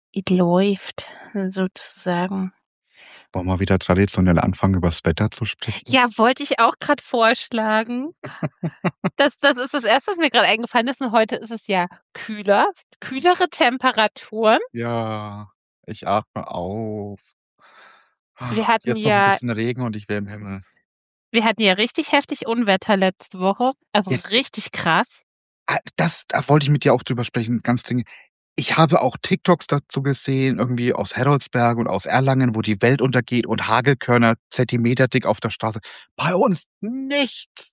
läuft sozusagen. Wollen wir wieder traditionell anfangen, über das Wetter zu sprechen? Ja, wollte ich auch gerade vorschlagen. Das ist das Erste, was mir gerade eingefallen ist. Und heute ist es ja kühlere Temperaturen. Ja, ich atme auf. Wir hatten Jetzt noch ein ja bisschen Regen und ich wäre im Himmel. wir hatten ja richtig heftig Unwetter letzte Woche, also Ja, richtig krass. da wollte ich mit dir auch drüber sprechen, ganz dringend. Ich habe auch TikToks dazu gesehen, irgendwie aus Heroldsberg und aus Erlangen, wo die Welt untergeht und Hagelkörner zentimeterdick auf der Straße. Bei uns nichts.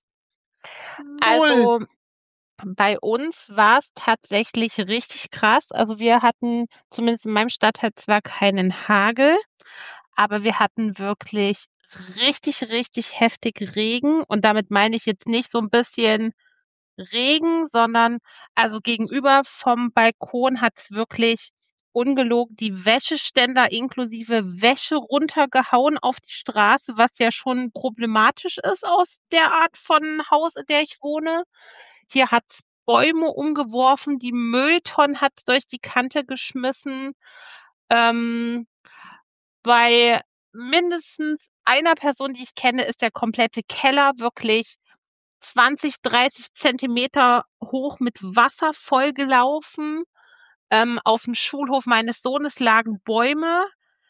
Null. Also, bei uns war es tatsächlich richtig krass. Also, wir hatten zumindest in meinem Stadtteil zwar keinen Hagel, aber wir hatten wirklich richtig, richtig heftig Regen und damit meine ich jetzt nicht so ein bisschen Regen, sondern also gegenüber vom Balkon hat's wirklich ungelogen die Wäscheständer inklusive Wäsche runtergehauen auf die Straße, was ja schon problematisch ist aus der Art von Haus, in der ich wohne. Hier hat's Bäume umgeworfen, die Mülltonnen hat's durch die Kante geschmissen. Ähm, Bei mindestens einer Person, die ich kenne, ist der komplette Keller wirklich 20, 30 Zentimeter hoch mit Wasser vollgelaufen. Auf dem Schulhof meines Sohnes lagen Bäume.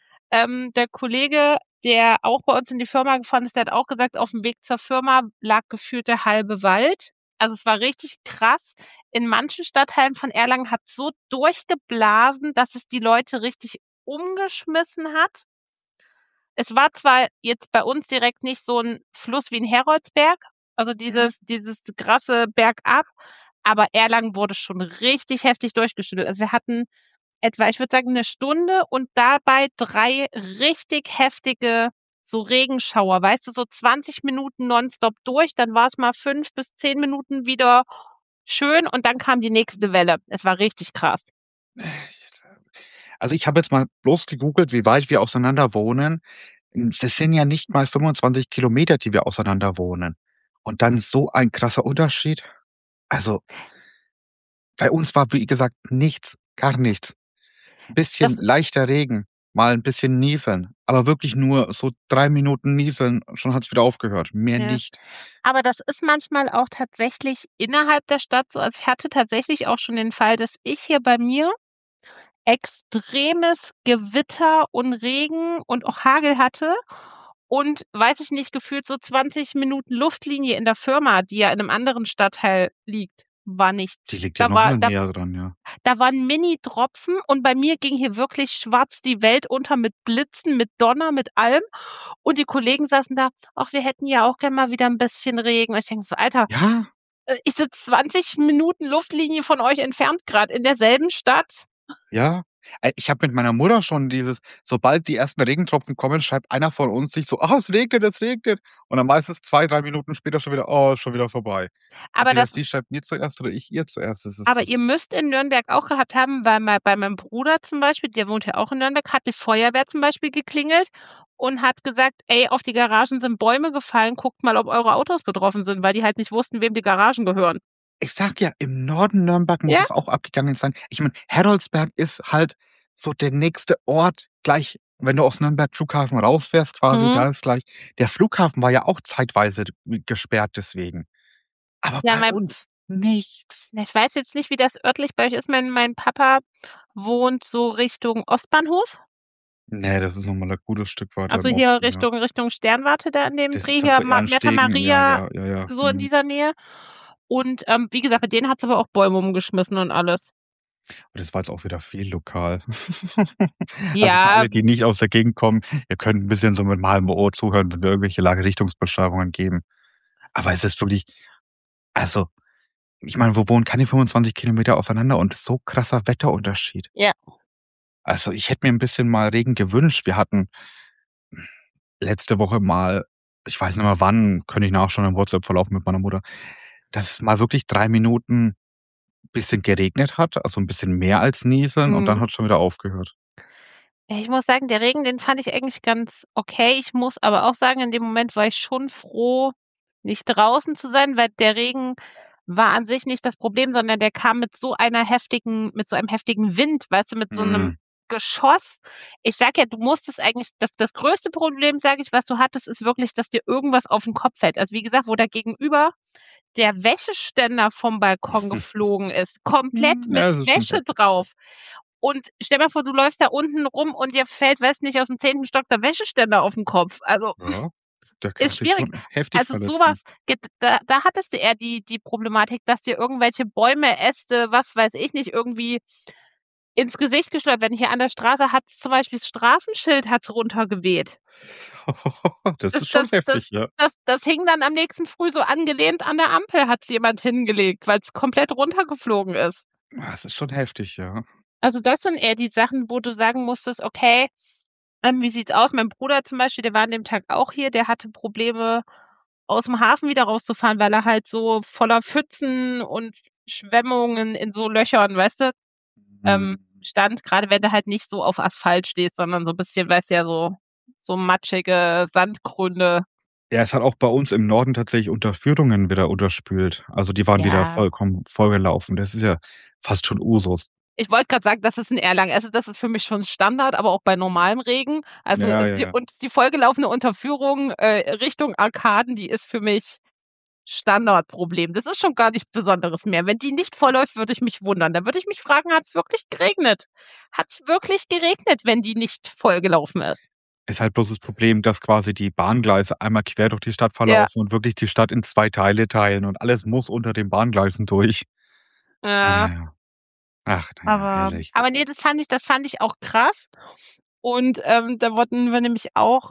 Der Kollege, der auch bei uns in die Firma gefahren ist, der hat auch gesagt, auf dem Weg zur Firma lag gefühlt der halbe Wald. Also es war richtig krass. In manchen Stadtteilen von Erlangen hat es so durchgeblasen, dass es die Leute richtig umgeschmissen hat. Es war zwar jetzt bei uns direkt nicht so ein Fluss wie in Heroldsberg, also dieses krasse Bergab, aber Erlangen wurde schon richtig heftig durchgeschüttelt. Also, wir hatten etwa, ich würde sagen, eine Stunde und dabei 3 richtig heftige so Regenschauer, weißt du, so 20 Minuten nonstop durch, dann war es mal 5 bis 10 Minuten wieder schön und dann kam die nächste Welle. Es war richtig krass. Also, ich habe jetzt mal bloß gegoogelt, wie weit wir auseinander wohnen. Das sind ja nicht mal 25 Kilometer, die wir auseinander wohnen. Und dann so ein krasser Unterschied. Also, bei uns war, wie gesagt, nichts, gar nichts. 'N Das bisschen leichter Regen, mal 'n bisschen Nieseln, aber wirklich nur so 3 Minuten Nieseln, schon hat's wieder aufgehört, mehr ja. nicht. Aber das ist manchmal auch tatsächlich innerhalb der Stadt so. Also, ich hatte tatsächlich auch schon den Fall, dass ich hier bei mir extremes Gewitter und Regen und auch Hagel hatte und, weiß ich nicht, gefühlt so 20 Minuten Luftlinie in der Firma, die ja in 'nem anderen Stadtteil liegt, war Die nichts. liegt ja Da noch war mal da näher dran, ja. da waren Mini-Tropfen und bei mir ging hier wirklich schwarz die Welt unter mit Blitzen, mit Donner, mit allem. Und die Kollegen saßen da: „Ach, wir hätten ja auch gern mal wieder 'n bisschen Regen.“ Und ich denke so: „Alter, Ja, ich sitze 20 Minuten Luftlinie von euch entfernt grad in derselben Stadt.“ ja. Ich habe mit meiner Mutter schon dieses, sobald die ersten Regentropfen kommen, schreibt einer von uns sich so: „Ah, es regnet, es regnet." Und dann meistens 2, 3 Minuten später schon wieder: „Oh, ist schon wieder vorbei." Aber Entweder das sie schreibt mir zuerst oder ich ihr zuerst. Das ist Aber ihr das. müsst in Nürnberg auch gehabt haben, weil bei meinem Bruder zum Beispiel, der wohnt ja auch in Nürnberg, hat die Feuerwehr zum Beispiel geklingelt und hat gesagt: „Ey, auf die Garagen sind Bäume gefallen, guckt mal, ob eure Autos betroffen sind“, weil die halt nicht wussten, wem die Garagen gehören. Ich sage ja, im Norden Nürnberg muss Ja, es auch abgegangen sein. Ich meine, Heroldsberg ist halt so der nächste Ort gleich, wenn du aus Nürnberg Flughafen rausfährst quasi, mhm. da ist gleich der Flughafen war ja auch zeitweise gesperrt deswegen. Aber Ja, bei uns nichts. ich weiß jetzt nicht, wie das örtlich bei euch ist. Mein Papa wohnt so Richtung Ostbahnhof, Ne, das ist noch mal 'n gutes Stück weiter also im hier Osten, ja. Richtung Sternwarte da in dem Das Dreh ist dann hier, so Margrethe Ernstegen, ja, Maria, ja, ja, ja. so in Mhm. dieser Nähe. Und, wie gesagt, bei denen hat's aber auch Bäume umgeschmissen und alles. Und das war jetzt auch wieder viel lokal. Also, für Ja, alle, die nicht aus der Gegend kommen, ihr könnt 'n bisschen so mit einem halben Ohr zuhören, wenn wir irgendwelche Lagerichtungsbeschreibungen geben. Aber es ist wirklich, also, ich meine, wir wohnen keine 25 Kilometer auseinander und so krasser Wetterunterschied. ja. Also, ich hätte mir 'n bisschen mal Regen gewünscht. Wir hatten letzte Woche mal, ich weiß nicht mehr wann, könnte ich nachschauen im WhatsApp-Verlauf mit meiner Mutter, dass es mal wirklich 3 Minuten bisschen geregnet hat, also 'n bisschen mehr als nieseln und dann Mhm. hat's schon wieder aufgehört. Ja, ich muss sagen, der Regen, den fand ich eigentlich ganz okay. Ich muss aber auch sagen, in dem Moment war ich schon froh, nicht draußen zu sein, weil der Regen war an sich nicht das Problem, sondern der kam mit so einem heftigen Wind, weißt du, mit so 'nem Mhm. Geschoss. Ich sage ja, du musstest eigentlich, das größte Problem, sage ich, was du hattest, ist wirklich, dass dir irgendwas auf den Kopf fällt. Also wie gesagt, wo da gegenüber der Wäscheständer vom Balkon geflogen ist, komplett mit Ja, das ist schon Wäsche heftig. drauf. Und stell dir vor, du läufst da unten rum und dir fällt, weiß nicht, aus dem 10. Stock der Wäscheständer auf den Kopf. Also Ja, der ist kann sich schwierig. schon heftig Also sowas, verletzen. da hattest du eher die Problematik, dass dir irgendwelche Bäume, Äste, was weiß ich nicht, irgendwie ins Gesicht geschleudert werden. Hier an der Straße hat zum Beispiel das Straßenschild hat's runtergeweht. Das Das ist schon das das heftig, ja. das hing dann am nächsten Früh so angelehnt an der Ampel, hat's jemand hingelegt, weil's komplett runtergeflogen ist. Das ist schon heftig, ja. Also, das sind eher die Sachen, wo du sagen musstest: „Okay, wie sieht's aus?“ Mein Bruder zum Beispiel, der war an dem Tag auch hier, der hatte Probleme, aus'm Hafen wieder rauszufahren, weil er halt so voller Pfützen und Schwemmungen in so Löchern, weißt du, Mhm. stand, grade wenn du halt nicht so auf Asphalt stehst, sondern so bisschen, weißt ja, so matschige Sandgründe. Ja, es hat auch bei uns im Norden tatsächlich Unterführungen wieder unterspült. Also, die waren wieder Ja, vollkommen vollgelaufen. Das ist ja fast schon Usus. ich wollte grad sagen, das ist in Erlangen, also, das ist für mich schon Standard, aber auch bei normalem Regen. Also, Ja, ist ja, die ja. und die vollgelaufene Unterführung, Richtung Arkaden, die ist für mich Standardproblem. Das ist schon gar nichts Besonderes mehr. Wenn die nicht vollläuft, würde ich mich wundern. Dann würde ich mich fragen: „Hat's wirklich geregnet? Hat's wirklich geregnet, wenn die nicht vollgelaufen ist?“ Ist halt bloß das Problem, dass quasi die Bahngleise einmal quer durch die Stadt Ja, verlaufen und wirklich die Stadt in 2 Teile teilen und alles muss unter den Bahngleisen durch. ja, Ah ja. Ach, na ja, aber herrlich. ne, das fand ich auch krass. Und, da wurden wir nämlich auch,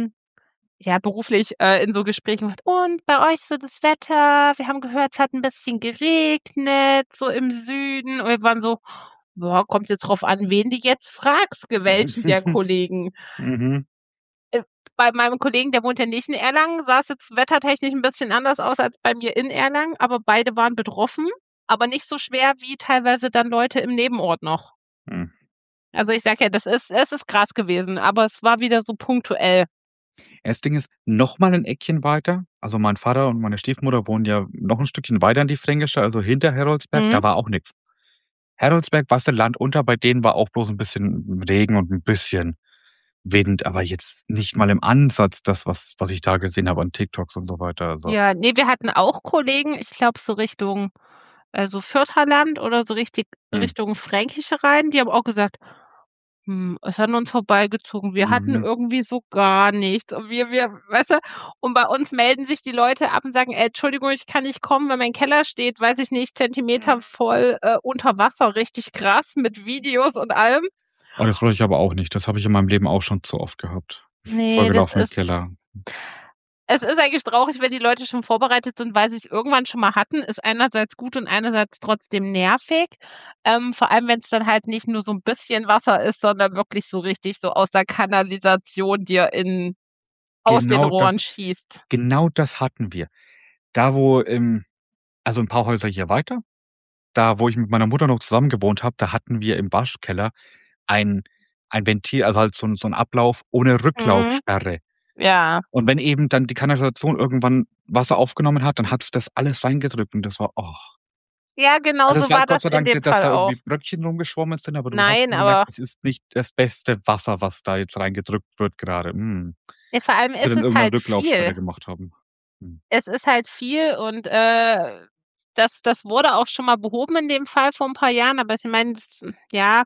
ja, beruflich, in so Gesprächen gemacht: „Und bei euch so das Wetter? Wir haben gehört, es hat 'n bisschen geregnet, so im Süden.“ Und wir waren so: „Ja, kommt jetzt drauf an, wen du jetzt fragst, welchen der Kollegen.“ Mhm. Äh, bei meinem Kollegen, der wohnt ja nicht in Erlangen, sah's jetzt wettertechnisch 'n bisschen anders aus als bei mir in Erlangen, aber beide waren betroffen, aber nicht so schwer wie teilweise dann Leute im Nebenort noch. Mhm. Also, ich sage ja, es ist krass gewesen, aber es war wieder so punktuell. Das Ding ist, noch mal 'n Eckchen weiter, also, mein Vater und meine Stiefmutter wohnen ja noch 'n Stückchen weiter in die Fränkische, also, hinter Heroldsberg, Mhm. da war auch nix. Heroldsberg, weißt du, Land unter, bei denen war auch bloß 'n bisschen Regen und 'n bisschen Wind, aber jetzt nicht mal im Ansatz das, was ich da gesehen habe an TikToks und so weiter, also Ja, ne, wir hatten auch Kollegen, ich glaube so Richtung, so Fürtherland oder so richtig mhm. Richtung Fränkische rein, die haben auch gesagt: es an uns vorbeigezogen. Wir hatten Mhm. irgendwie so gar nichts und wir weißt du? Und bei uns melden sich die Leute ab und sagen: Entschuldigung, ich kann nicht kommen, weil mein Keller steht, weiß ich nicht, Zentimeter Mhm. voll, unter Wasser, richtig krass mit Videos und allem.“ Oh, das wollte ich aber auch nicht. Das habe ich in meinem Leben auch schon zu oft gehabt. Ne, das Vollgelaufene ist Keller. es ist eigentlich traurig, wenn die Leute schon vorbereitet sind, weil sie's irgendwann schon mal hatten. Ist einerseits gut und einerseits trotzdem nervig. Vor allem, wenn's dann halt nicht nur so 'n bisschen Wasser ist, sondern wirklich so richtig so aus der Kanalisation dir aus den Genau Rohren das schießt. genau das hatten wir. Da, wo also 'n paar Häuser hier weiter, da, wo ich mit meiner Mutter noch zusammen gewohnt habe, da hatten wir im Waschkeller ein ein Ventil, also halt so 'n Ablauf ohne Mhm. Rücklaufsperre. Ja. Und wenn eben dann die Kanalisation irgendwann Wasser aufgenommen hat, dann hat's das alles reingedrückt und das war Ja, genau also, es so war war Gott das sei in Dank, dem dass Fall da auch. irgendwie Bröckchen rumgeschwommen sind, aber du hast Nein, schon gemerkt, aber es ist nicht das beste Wasser, was da jetzt reingedrückt wird grade. ja, vor allem Ob die ist dann es irgendwann halt Rücklaufsperre viel. gemacht haben. Mhm. Es ist halt viel und, das wurde auch schon mal behoben in dem Fall vor 'n paar Jahren, aber ich meine, das ja,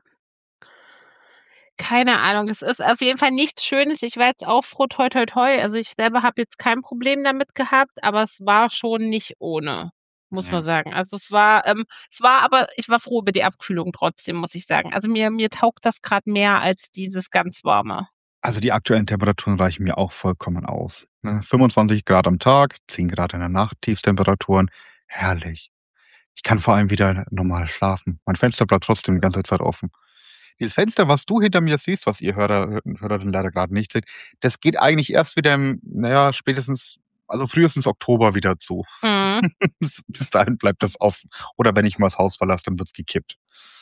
keine Ahnung. Es ist auf jeden Fall nichts Schönes. Ich war jetzt auch froh, toi, toi, toi. Also, ich selber habe jetzt kein Problem damit gehabt, aber es war schon nicht ohne, muss man Ja. sagen. Also, es war aber ich war froh über die Abkühlung trotzdem, muss ich sagen. Also, mir taugt das grad mehr als dieses ganz Warme. Also, die aktuellen Temperaturen reichen mir auch vollkommen aus, ne? 25 Grad am Tag, 10 Grad in der Nacht, Tiefstemperaturen, herrlich. Ich kann vor allem wieder normal schlafen. Mein Fenster bleibt trotzdem die ganze Zeit offen. Dieses Fenster, was du hinter mir siehst, was ihr Hörerinnen leider grad nicht seht, das geht eigentlich erst wieder na ja, spätestens also frühestens Oktober wieder zu. Mhm. Bis dahin bleibt das offen. Oder wenn ich mal das Haus verlasse, dann wird's gekippt.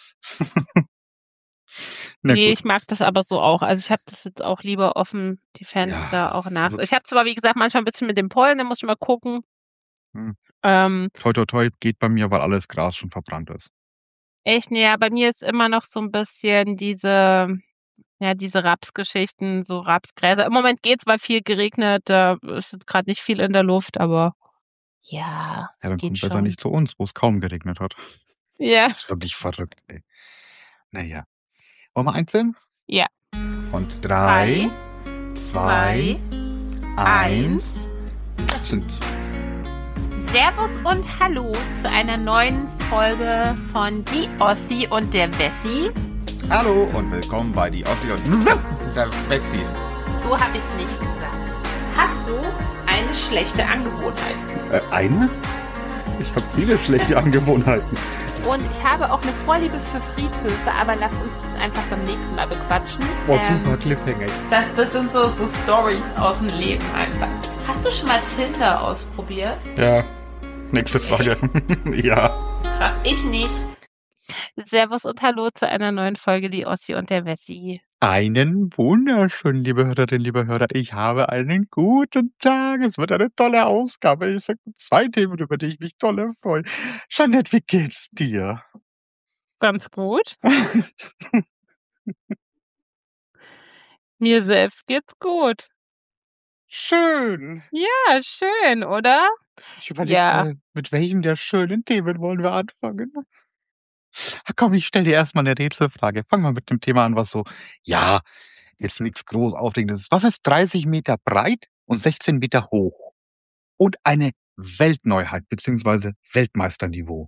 Na Ne, gut. ich mag das aber so auch. Also, ich habe das jetzt auch lieber offen, die Fenster Ja, auch nachts. also, Ich habe zwar, wie gesagt, manchmal 'n bisschen mit dem Pollen, da muss ich mal gucken. hm, Ähm, toi, toi, toi geht bei mir, weil alles Gras schon verbrannt ist. Echt, ne, ja, bei mir ist immer noch so 'n bisschen diese Rapsgeschichten, so Rapsgräser. Im Moment geht's, weil viel geregnet, da ist jetzt grad nicht viel in der Luft, aber ja, Ja, dann geht kommt besser schon. nicht zu uns, wo's kaum geregnet hat. Ja, Das ist wirklich verrückt, ey. Na ja. Wollen wir einzeln? ja. Und 3, 3, 2, 2, 1. 1. Sind Servus und hallo zu einer neuen Folge von Die Ossi und der Wessi. Hallo und willkommen bei die Ossi und der Besti. So habe ich's nicht gesagt. Hast du eine schlechte Angewohnheit? Eine? Ich habe viele schlechte Angewohnheiten. Und ich habe auch eine Vorliebe für Friedhöfe, aber lass uns das einfach beim nächsten Mal bequatschen. Boah, super Cliffhanger. Das sind so Stories aus dem Leben einfach. Hast du schon mal Tinder ausprobiert? Ja. Nächste Frage. Ja. Krass, ich nicht. Servus und hallo zu einer neuen Folge Die Ossi und der Wessi. Einen wunderschönen, liebe Hörerinnen, liebe Hörer. Ich habe einen guten Tag. Es wird eine tolle Ausgabe. Ich sage 2 Themen, über die ich mich toll freue. Jeanette, wie geht's dir? Ganz gut. Mir selbst geht's gut. Schön. Ja, schön, oder? Ich überlege Ja, gerade, mit welchem der schönen Themen wollen wir anfangen? Komm, ich stelle dir erst mal 'ne Rätselfrage. Fangen wir mit dem Thema an, was so ja, jetzt nichts groß Aufregendes ist. Was ist 30 Meter breit und 16 Meter hoch und eine Weltneuheit beziehungsweise Weltmeisterniveau?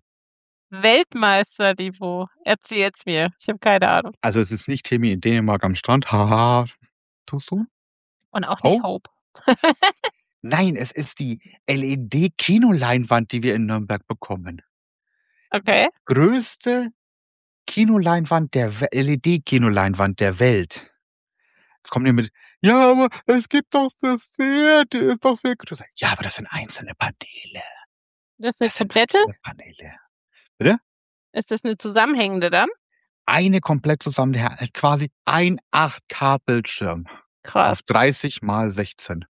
Weltmeisterniveau. Erzähl's mir. Ich habe keine Ahnung. Also, es ist nicht Timmy in Dänemark am Strand. Haha. Tust du? Und auch nicht Oh? Hope. Nein, es ist die LED-Kinoleinwand, die wir in Nürnberg bekommen. Die Okay. größte Kinoleinwand der We LED-Kinoleinwand der Welt. Jetzt kommen die mit: „Ja, aber es gibt doch das Pferd, die ist doch viel größer.“ Ja, aber das sind einzelne Paneele. Das ist 'ne Das sind komplette? einzelne Paneele. Bitte? Ist das 'ne zusammenhängende dann? Eine komplett zusammen quasi ein 8K-Bildschirm Krass. auf 30 mal 16.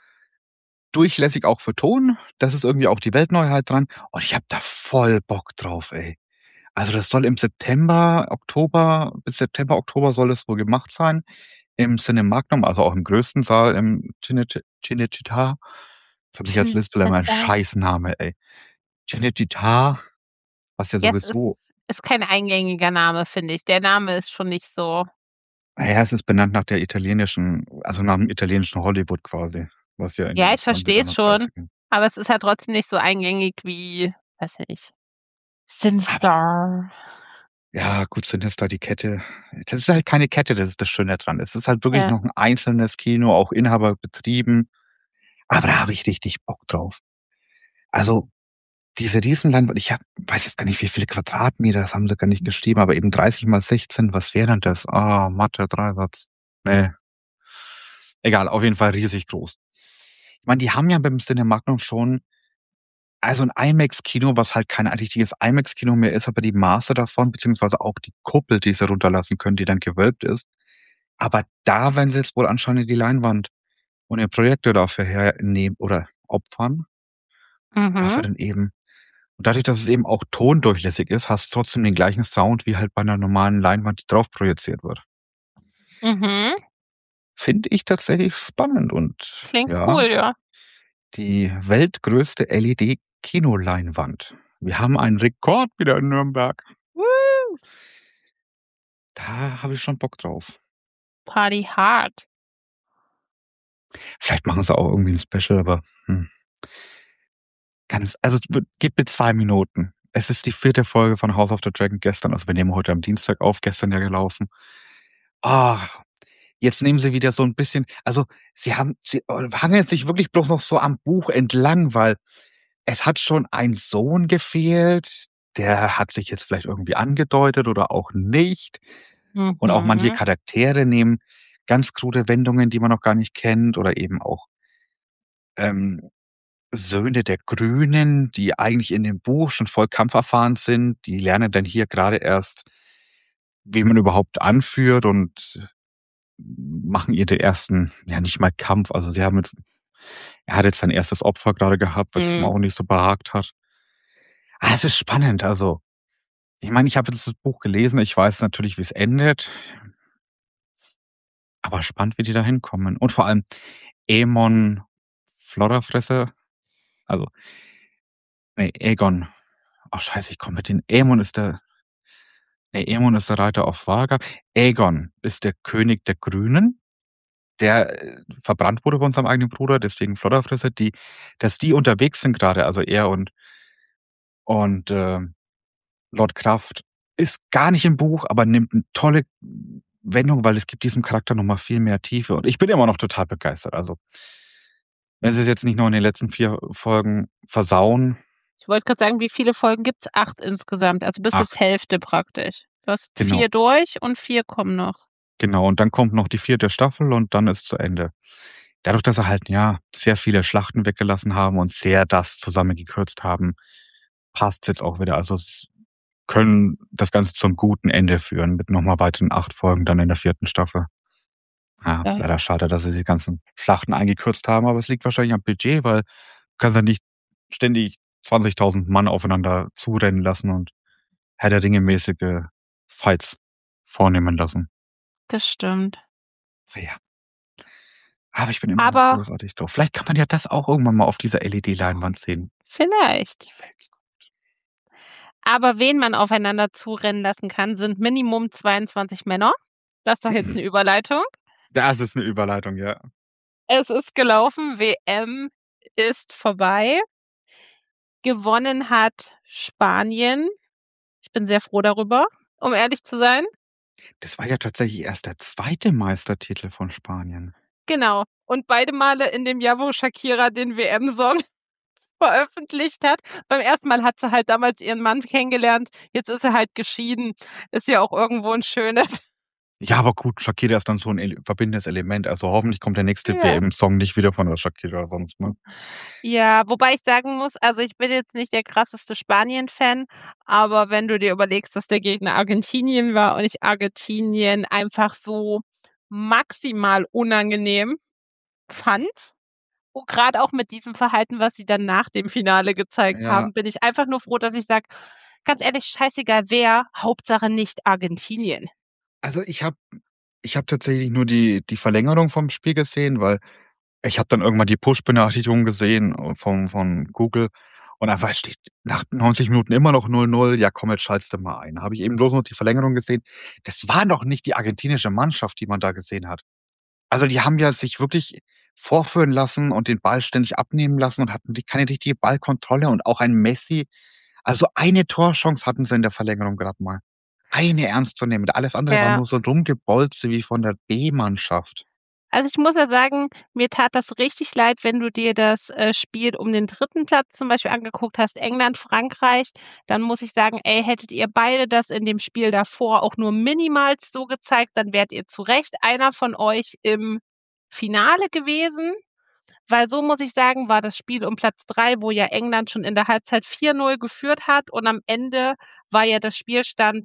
Durchlässig auch für Ton. Das ist irgendwie auch die Weltneuheit dran. Und ich habe da voll Bock drauf, ey. Also, das soll im September, Oktober bis September, Oktober soll es wohl gemacht sein im Cinemagnum, also auch im größten Saal im Cinecittà. Für mich als Lispel immer ein Cinecittà. Scheißname, ey. Cinecittà, was ja Ja, es ist sowieso ist kein eingängiger Name, finde ich. Der Name ist schon nicht so. na ja, es ist benannt nach der italienischen also nach dem italienischen Hollywood quasi, was ja in Ja, den ich verstehe 20ern es und schon, 30ern aber es ist halt trotzdem nicht so eingängig wie, weiß nicht, aber Sinstar. ja, gut, Sinister, die Kette. Das ist halt keine Kette, das ist das Schöne dran. Es ist halt wirklich Ja. noch 'n einzelnes Kino, auch inhaberbetrieben, aber da habe ich richtig Bock drauf. Also, diese Riesenleinwand ich habe weiß jetzt gar nicht, wie viele Quadratmeter, das haben sie gar nicht geschrieben, aber eben 30 mal 16, was wäre denn das? Ah, Mathe, Dreisatz. Ne, egal, auf jeden Fall riesig groß. Ich meine, die haben ja beim Cinemagnum schon also 'n IMAX-Kino, was halt kein richtiges IMAX-Kino mehr ist, aber die Maße davon, beziehungsweise auch die Kuppel, die sie runterlassen können, die dann gewölbt ist. Aber da werden sie jetzt wohl anscheinend die Leinwand und den Projektor dafür hernehmen oder opfern, dass er Mhm. dann eben und dadurch, dass es eben auch tondurchlässig ist, hast du trotzdem den gleichen Sound wie halt bei 'ner normalen Leinwand, die drauf projiziert wird. Mhm. Finde ich tatsächlich spannend und Klingt ja, cool, ja. die weltgrößte LED-Kinoleinwand. Wir haben einen Rekord wieder in Nürnberg. Woo, Da habe ich schon Bock drauf. Party hard. Vielleicht machen sie auch irgendwie 'n Special, aber, ganz also, w gib mir 2 Minuten. Es ist die 4. Folge von House of the Dragon gestern also, wir nehmen heute am Dienstag auf, gestern ja gelaufen. Ah, jetzt nehmen sie wieder so 'n bisschen also, sie hangeln sich wirklich bloß noch so am Buch entlang, weil es hat schon ein Sohn gefehlt, der hat sich jetzt vielleicht irgendwie angedeutet oder auch nicht. Und auch manche Mhm. Charaktere nehmen ganz krude Wendungen, die man noch gar nicht kennt oder eben auch, ähm, Söhne der Grünen, die eigentlich in dem Buch schon voll kampferfahren sind, die lernen dann hier grade erst, wie man überhaupt anführt und machen ihr den ersten ja, nicht mal Kampf. Also, sie haben jetzt er hat jetzt sein erstes Opfer grade gehabt, was ihm Mhm. auch nicht so behagt hat. Es ist spannend, also Ich meine, ich habe jetzt das Buch gelesen, ich weiß natürlich, wie es endet, aber spannend, wie die da hinkommen. Und vor allem Aemon Flodderfresse, also, ne, Aegon. Ach scheiße, ich komme mit den Aemon ist der Reiter auf Vaga. Aegon ist der König der Grünen, der, verbrannt wurde von seinem eigenen Bruder, deswegen Flodderfresse. Dass die unterwegs sind grade, also er und Lord Kraft, ist gar nicht im Buch, aber nimmt 'ne tolle Wendung, weil es gibt diesem Charakter noch mal viel mehr Tiefe und ich bin immer noch total begeistert. Also, wenn sie's jetzt nicht noch in den letzten 4 Folgen versauen. Ich wollte grad sagen, wie viele Folgen gibt's? 8 insgesamt, also bist jetzt 8, Hälfte praktisch. Du hast genau. 4 durch und 4 kommen noch. Genau, und dann kommt noch die 4. Staffel und dann ist zu Ende. Dadurch, dass sie halt, ja, sehr viele Schlachten weggelassen haben und sehr das zusammengekürzt haben, passt's jetzt auch wieder. Also, es können das Ganze zum guten Ende führen mit noch mal weiteren 8 Folgen dann in der 4. Staffel. Ja, Ja, leider schade, dass sie die ganzen Schlachten eingekürzt haben, aber es liegt wahrscheinlich am Budget, weil du kannst ja nicht ständig 20.000 Mann aufeinander zurennen lassen und Herr der Ringe-mäßige Fights vornehmen lassen. das stimmt. Ja, aber ich bin immer noch Aber großartig drauf. Vielleicht kann man ja das auch irgendwann mal auf dieser LED-Leinwand sehen. vielleicht. Die Welt. Aber wen man aufeinander zurennen lassen kann, sind Minimum 22 Männer. Das ist doch jetzt 'ne Überleitung. Das ist 'ne Überleitung, ja. Es ist gelaufen, WM ist vorbei. Gewonnen hat Spanien. Ich bin sehr froh darüber, um ehrlich zu sein. Das war ja tatsächlich erst der 2. Meistertitel von Spanien. Genau. Und beide Male in dem Jahr, wo Shakira den WM-Song veröffentlicht hat. Beim ersten Mal hat sie halt damals ihren Mann kennengelernt, jetzt ist sie halt geschieden. Ist ja auch irgendwo 'n schönes. Ja, aber gut, Shakira ist dann so 'n verbindendes Element. Also, hoffentlich kommt der nächste Ja. WM-Song nicht wieder von der Shakira sonst, ne? Ja, wobei ich sagen muss, also, ich bin jetzt nicht der krasseste Spanien-Fan, aber wenn du dir überlegst, dass der Gegner Argentinien war und ich Argentinien einfach so maximal unangenehm fand und grad auch mit diesem Verhalten, was sie dann nach dem Finale gezeigt Ja, haben, bin ich einfach nur froh, dass ich sage: „Ganz ehrlich, scheißegal wer, Hauptsache nicht Argentinien." also, ich habe tatsächlich nur die Verlängerung vom Spiel gesehen, weil ich habe dann irgendwann die Push-Benachrichtigung gesehen, von Google und einfach steht nach 90 Minuten immer noch 0:0. Ja, komm, jetzt schaltest du mal ein. Habe ich eben bloß noch die Verlängerung gesehen. Das war noch nicht die argentinische Mannschaft, die man da gesehen hat. Also, die haben ja sich wirklich vorführen lassen und den Ball ständig abnehmen lassen und hatten die keine richtige Ballkontrolle und auch ein Messi, also, eine Torchance hatten sie in der Verlängerung grad mal. Eine ernstzunehmende. Alles andere war Ja. nur so 'n Rumgebolze wie von der B-Mannschaft. Also, ich muss ja sagen, mir tat das richtig leid, wenn du dir das, Spiel um den 3. Platz zum Beispiel angeguckt hast, England, Frankreich, dann muss ich sagen: „Ey, hättet ihr beide das in dem Spiel davor auch nur minimalst so gezeigt, dann wärt ihr zu Recht einer von euch im Finale gewesen." Weil so muss ich sagen, war das Spiel um Platz 3, wo ja England schon in der Halbzeit 4:0 geführt hat und am Ende war ja der Spielstand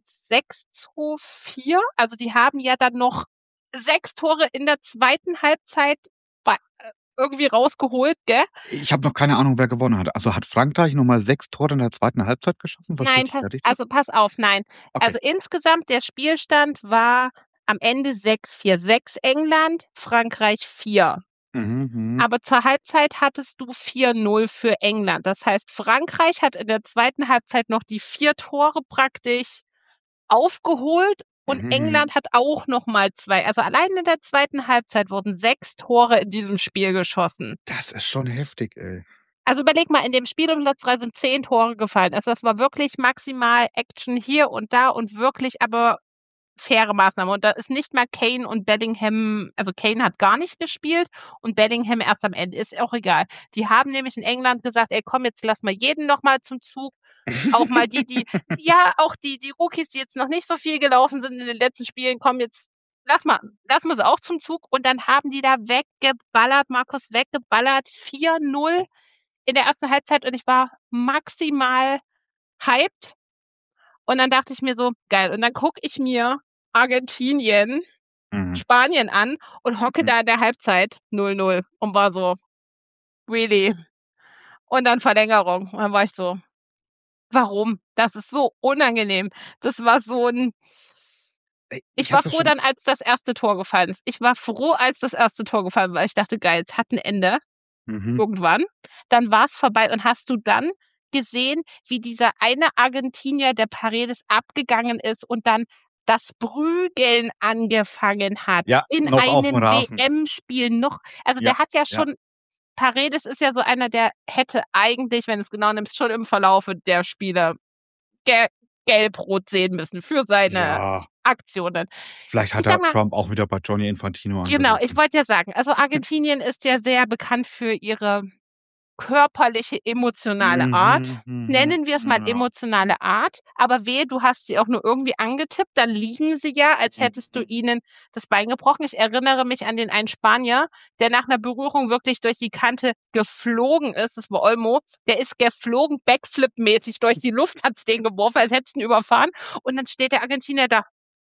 6:4. Also, die haben ja dann noch 6 Tore in der 2. Halbzeit bei irgendwie rausgeholt, gell? Ich habe noch keine Ahnung, wer gewonnen hat. Also, hat Frankreich noch mal 6 Tore in der 2. Halbzeit geschossen? Verstehe Nein, ich dich pass da richtig? also, pass auf, nein. Okay. Also, insgesamt der Spielstand war am Ende 6:4. 6 England, Frankreich 4. Mhm, mhm, Aber zur Halbzeit hattest du 4:0 für England. Das heißt, Frankreich hat in der 2. Halbzeit noch die 4 Tore praktisch aufgeholt und mhm, mhm. England hat auch noch mal 2. Also, allein in der 2. Halbzeit wurden 6 Tore in diesem Spiel geschossen. Das ist schon heftig, ey. Also, überleg mal, in dem Spiel um Platz 3 sind 10 Tore gefallen. Also, das war wirklich maximal Action hier und da und wirklich aber faire Maßnahme. Und da ist nicht mal Kane und Bellingham, also Kane hat gar nicht gespielt und Bellingham erst am Ende, ist auch egal. Die haben nämlich in England gesagt: „Ey, komm, jetzt lass mal jeden noch mal zum Zug." Auch mal die ja, auch die Rookies, die jetzt noch nicht so viel gelaufen sind in den letzten Spielen: „Komm, jetzt lass mal sie auch zum Zug." Und dann haben die da weggeballert, Markus, weggeballert, 4:0 in der 1. Halbzeit und ich war maximal hyped. Und dann dachte ich mir so: „Geil." Und dann gucke ich mir Argentinien, Mhm, Spanien an und hocke mhm. da in der Halbzeit 0:0 und war so: „Really?" Und dann Verlängerung. Und dann war ich so: Warum? Das ist so unangenehm. Das war so 'n Ich Ich war hatte froh schon dann, als das erste Tor gefallen ist. Ich war froh, als das erste Tor gefallen war, weil ich dachte: „Geil, es hat 'n Ende mhm, irgendwann.“ Dann war's vorbei und hast du dann gesehen, wie dieser eine Argentinier, der Paredes, abgegangen ist und dann das Prügeln angefangen hat ja, in noch auf'm einem Rasen. WM-Spiel noch. Also, Ja, der hat ja ja, schon Paredes ist ja so einer, der hätte eigentlich, wenn du's genau nimmst, schon im Verlaufe der Spiele ge gelb-rot sehen müssen für seine ja. Aktionen. Vielleicht Ich hat sage er mal Trump auch wieder bei Gianni Infantino genau, ich angerufen. wollte ja sagen, also Argentinien ist ja sehr bekannt für ihre körperliche, emotionale Art. Mhm, mhm, Nennen wir's mal ja, emotionale Art, aber wehe, du hast sie auch nur irgendwie angetippt, dann liegen sie ja, als hättest du mhm. ihnen das Bein gebrochen. Ich erinnere mich an den einen Spanier, der nach 'ner Berührung wirklich durch die Kante geflogen ist. Das war Olmo. Der ist geflogen, Backflip-mäßig durch die Luft hat's den geworfen, als hättest du ihn überfahren. Und dann steht der Argentinier da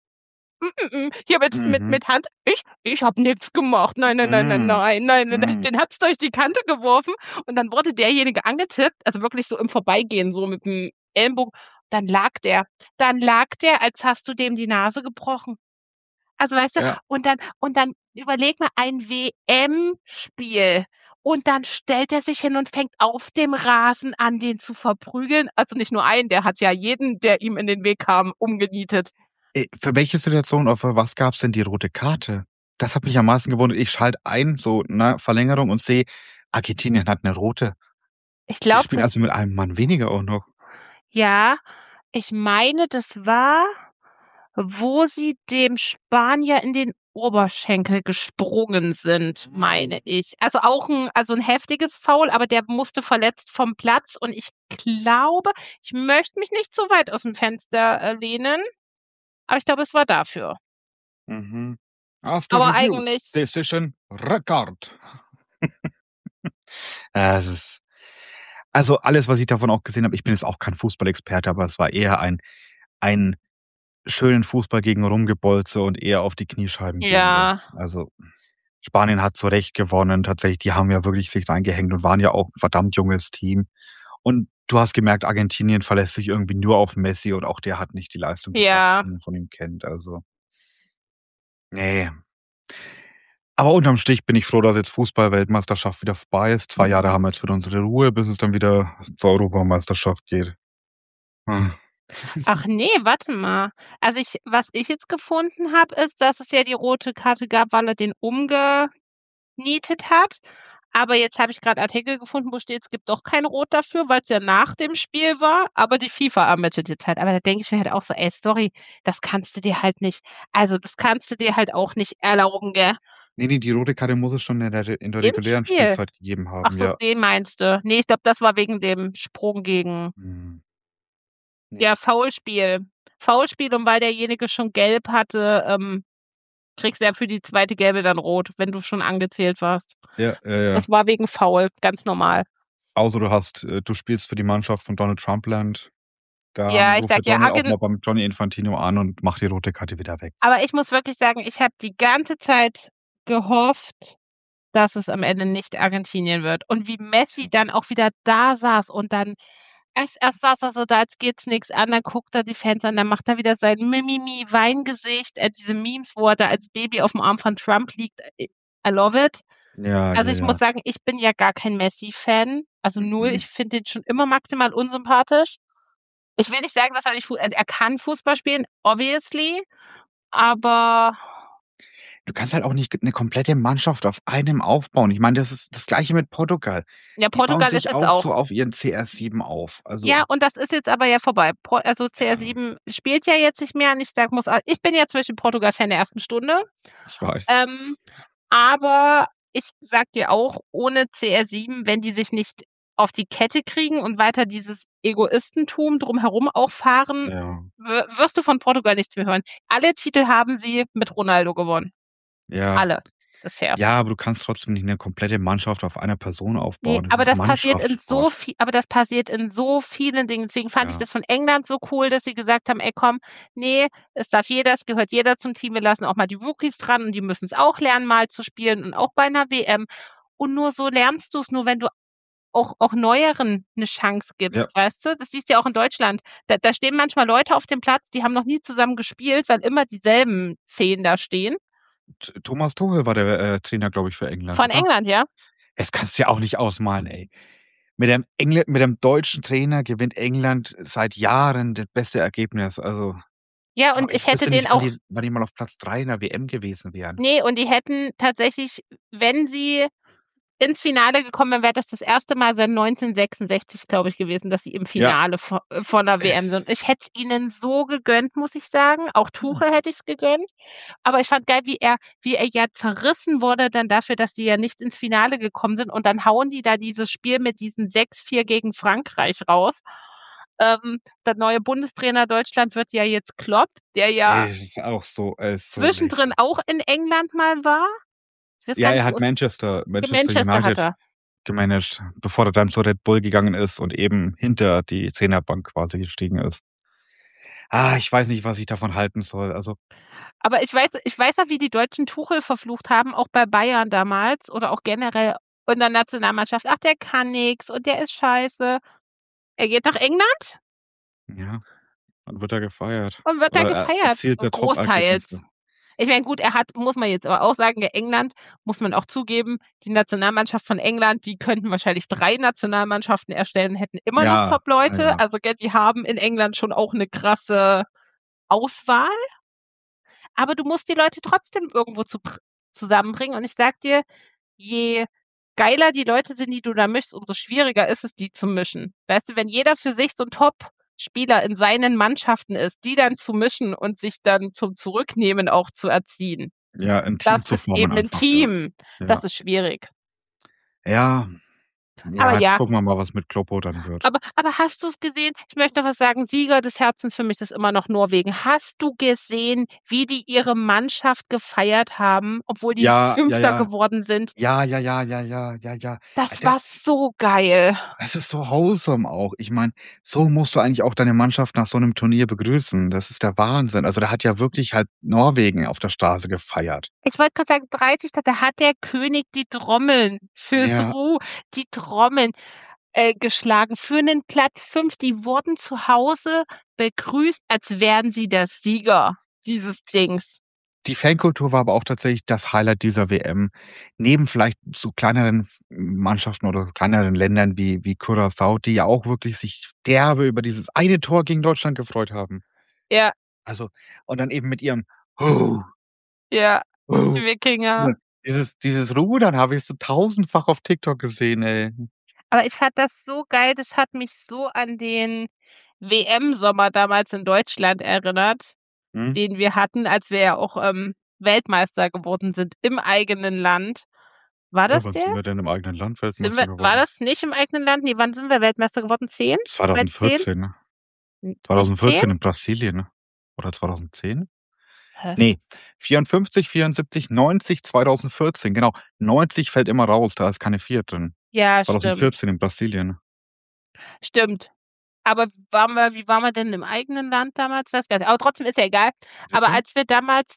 hier mit Mhm, Hand: „Ich habe nix gemacht. Nein, nein, nein, nein, mhm, nein, nein, nein.“ mhm. Den hat's durch die Kante geworfen und dann wurde derjenige angetippt, also wirklich so im Vorbeigehen, so mit'm Ellenbogen. Dann lag der, als hast du dem die Nase gebrochen. Also, weißt du, Ja, und dann überleg mal, ein WM-Spiel und dann stellt er sich hin und fängt auf dem Rasen an, den zu verprügeln. Also, nicht nur einen, der hat ja jeden, der ihm in den Weg kam, umgenietet. für welche Situation oder für was gab's denn die rote Karte? Das hat mich am meisten gewundert. Ich schalte ein, so, ne, Verlängerung und sehe, Argentinien hat 'ne rote. Ich Die glaube, spielen das also mit einem Mann weniger auch noch. ja, ich meine, das war, wo sie dem Spanier in den Oberschenkel gesprungen sind, meine Mhm. ich. Also 'n heftiges Foul, aber der musste verletzt vom Platz und ich glaube, ich möchte mich nicht zu weit aus'm Fenster, lehnen, aber ich glaube, es war dafür. Mhm. After Aber review, eigentlich decision, record. Es ist also, alles, was ich davon auch gesehen habe, ich bin jetzt auch kein Fußballexperte, aber es war eher ein schönen Fußball gegen Rumgebolze und eher auf die Kniescheiben gehende. ja, Also, Spanien hat zu Recht gewonnen. Tatsächlich, die haben ja wirklich sich reingehängt und waren ja auch 'n verdammt junges Team. Und du hast gemerkt, Argentinien verlässt sich irgendwie nur auf Messi und auch der hat nicht die Leistung gebracht, ja, die man von ihm kennt. Also, ne. Aber unterm Strich bin ich froh, dass jetzt Fußball-Weltmeisterschaft wieder vorbei ist. 2 Jahre haben wir jetzt wieder unsere Ruhe, bis es dann wieder zur Europameisterschaft geht. Ah. ach ne, warte mal. Also, was ich jetzt gefunden habe, ist, dass es ja die rote Karte gab, weil er den umgenietet hat. Aber jetzt habe ich grad Artikel gefunden, wo steht, es gibt doch kein Rot dafür, weil's ja nach dem Spiel war, aber die FIFA ermittelt jetzt halt. Aber da denke ich mir halt auch so: „Ey, sorry, das kannst du dir halt nicht das kannst du dir halt auch nicht erlauben, gell?“ Ne, ne, die rote Karte muss es schon in der Im regulären Spiel. Spielzeit gegeben Ach haben, so, ja. den meinst du. Ne, ich glaube, das war wegen dem Sprung gegen Mhm. ja, Ne. Foulspiel. Foulspiel und weil derjenige schon gelb hatte, kriegst du ja für die zweite Gelbe dann rot, wenn du schon angezählt warst. Ja, ja, ja. Das war wegen Foul, ganz normal. Außer du spielst für die Mannschaft von Donald Trump Land, dann Ja, ich ruft der sage ja, Donald auch mal beim Gianni Infantino an und macht die rote Karte wieder weg. aber ich muss wirklich sagen, ich habe die ganze Zeit gehofft, dass es am Ende nicht Argentinien wird. Und wie Messi Tja. dann auch wieder da saß und dann erst saß er so da, als geht's nix an, dann guckt er die Fans an, dann macht er wieder sein Weingesicht, diese Memes, wo er da als Baby auf'm Arm von Trump liegt. I love it. Ja, Also, ja, ich muss ja. sagen, ich bin ja gar kein Messi-Fan, also null. Mhm. Ich finde den schon immer maximal unsympathisch. Ich will nicht sagen, dass er nicht er kann Fußball spielen, obviously, aber Du kannst halt auch nicht 'ne komplette Mannschaft auf einem aufbauen. Ich meine, das ist das Gleiche mit Portugal. ja, Die bauen Portugal ist sich jetzt auch so auch auf ihren CR7 auf. ja, Also, und das ist jetzt aber ja vorbei. ja, CR7 spielt ja jetzt nicht mehr und ich bin ja zum Beispiel Portugal-Fan der ersten Stunde, ich weiß. ähm, aber ich sage dir auch, ohne CR7, wenn die sich nicht auf die Kette kriegen und weiter dieses Egoistentum drumherum auch fahren, Ja, wirst du von Portugal nichts mehr hören. Alle Titel haben sie mit Ronaldo gewonnen. ja. Alle bisher. Ja, aber du kannst trotzdem nicht 'ne komplette Mannschaft auf einer Person Ne, aufbauen. Das ist Mannschaftssport. aber das passiert in so vielen Dingen. Deswegen fand ich Ja. das von England so cool, dass sie gesagt haben: „Ey, komm, ne, es gehört jeder zum Team. Wir lassen auch mal die Rookies dran und die müssen's auch lernen, mal zu spielen und auch bei 'ner WM.“ Und nur so lernst du's, nur wenn du auch Neueren 'ne Chance Ja, gibst, weißt du? Das siehst du ja auch in Deutschland. Da stehen manchmal Leute auf dem Platz, die haben noch nie zusammen gespielt, weil immer dieselben 10 da stehen. Thomas Tuchel war der, Trainer, glaube ich, für England, Von oder? England, ja? Das kannst du ja auch nicht ausmalen, ey. Mit dem deutschen Trainer gewinnt England seit Jahren das beste Ergebnis. Also, Ja, boah, und ich ich hätte wüsste den nicht, auch wann die mal auf Platz 3 in der WM gewesen wären. ne, und die hätten tatsächlich, wenn sie ins Finale gekommen wären, wäre das erste Mal seit 1966, glaube ich, gewesen, dass sie im Ja. Finale von 'ner WM sind. Ich hätte es ihnen so gegönnt, muss ich sagen. Auch Tuchel hätte ich's gegönnt. Aber ich fand geil, wie er ja zerrissen wurde dann dafür, dass die ja nicht ins Finale gekommen sind und dann hauen die da dieses Spiel mit diesen 6-4 gegen Frankreich raus. Der neue Bundestrainer Deutschland wird ja jetzt Klopp, der ja Es ist so zwischendrin lächerlich. auch in England mal war. Ich weiß Ja, gar er nicht, wo hat ist Manchester Manchester hat United er. gemanagt, bevor er dann zu Red Bull gegangen ist und eben hinter die Trainerbank quasi gestiegen ist. Ich weiß nicht, was ich davon halten soll. Also, Aber ich weiß noch, wie die Deutschen Tuchel verflucht haben, auch bei Bayern damals oder auch generell in der Nationalmannschaft. „Ach, der kann nix und der ist scheiße.“ Er geht nach England ja, dann wird er gefeiert und wird da oder er gefeiert, erzielt er großteils. Top-Ergebnisse. Ich meine, gut, er hat, muss man jetzt aber auch sagen, ja, England, muss man auch zugeben, die Nationalmannschaft von England, die könnten wahrscheinlich 3 Nationalmannschaften erstellen, hätten immer noch Ja, ja, Top-Leute. ja. Also, gell, die haben in England schon auch 'ne krasse Auswahl, aber du musst die Leute trotzdem irgendwo zusammenbringen und ich sage dir, je geiler die Leute sind, die du da mischst, umso schwieriger ist es, die zu mischen. Weißt du, wenn jeder für sich so 'n Top-Spieler in seinen Mannschaften ist, die dann zu mischen und sich dann zum Zurücknehmen auch zu erziehen, Ja, 'n das Team zu ist formen eben 'n einfach, ja. Team. Das Ja. ist schwierig. Ja, Aber ja, jetzt ja, gucken wir mal, was mit Kloppo dann wird. aber hast du's gesehen? Ich möchte noch was sagen. Sieger des Herzens für mich ist immer noch Norwegen. Hast du gesehen, wie die ihre Mannschaft gefeiert haben, obwohl die Ja, ja, Fünfter ja. geworden sind? Ja, ja, ja, ja, ja, ja, ja. Das war Das so geil. das ist so wholesome auch. Ich meine, so musst du eigentlich auch deine Mannschaft nach so 'nem Turnier begrüßen. Das ist der Wahnsinn. Also, da hat ja wirklich halt Norwegen auf der Straße gefeiert. Ich wollte grad sagen, 30. Da hat der König die Trommeln fürs Ja, Ru die Trommeln, geschlagen für 'nen Platz 5. Die wurden zu Hause begrüßt, als wären sie der Sieger dieses Dings. die Fankultur war aber auch tatsächlich das Highlight dieser WM. Neben vielleicht so kleineren Mannschaften oder kleineren Ländern wie Curaçao, die ja auch wirklich sich derbe über dieses eine Tor gegen Deutschland gefreut haben. Ja, Also und dann eben mit ihrem „Ho, ja, die ho“, Wikinger. ne? Dieses Rudern habe ich so tausendfach auf TikTok gesehen, ey. Aber ich fand das so geil, das hat mich so an den WM-Sommer damals in Deutschland erinnert, Mhm. den wir hatten, als wir ja auch, Weltmeister geworden sind im eigenen Land. War das Wann der? sind wir denn im eigenen Land Sind Weltmeister wir War geworden? das nicht im eigenen Land? Ne, wann sind wir Weltmeister geworden? 10? 2010? 2014, ne? Nicht 10? 2014 in Brasilien, ne? Oder 2010? Hä? Ne, 54, 74, 90, 2014, genau. 90 fällt immer raus, da ist keine 4 drin. Ja, stimmt. 2014 in Brasilien. Stimmt. Aber wie waren wir denn im eigenen Land damals? Weiß gar nicht. Aber trotzdem ist ja egal. Aber Bitte? als wir damals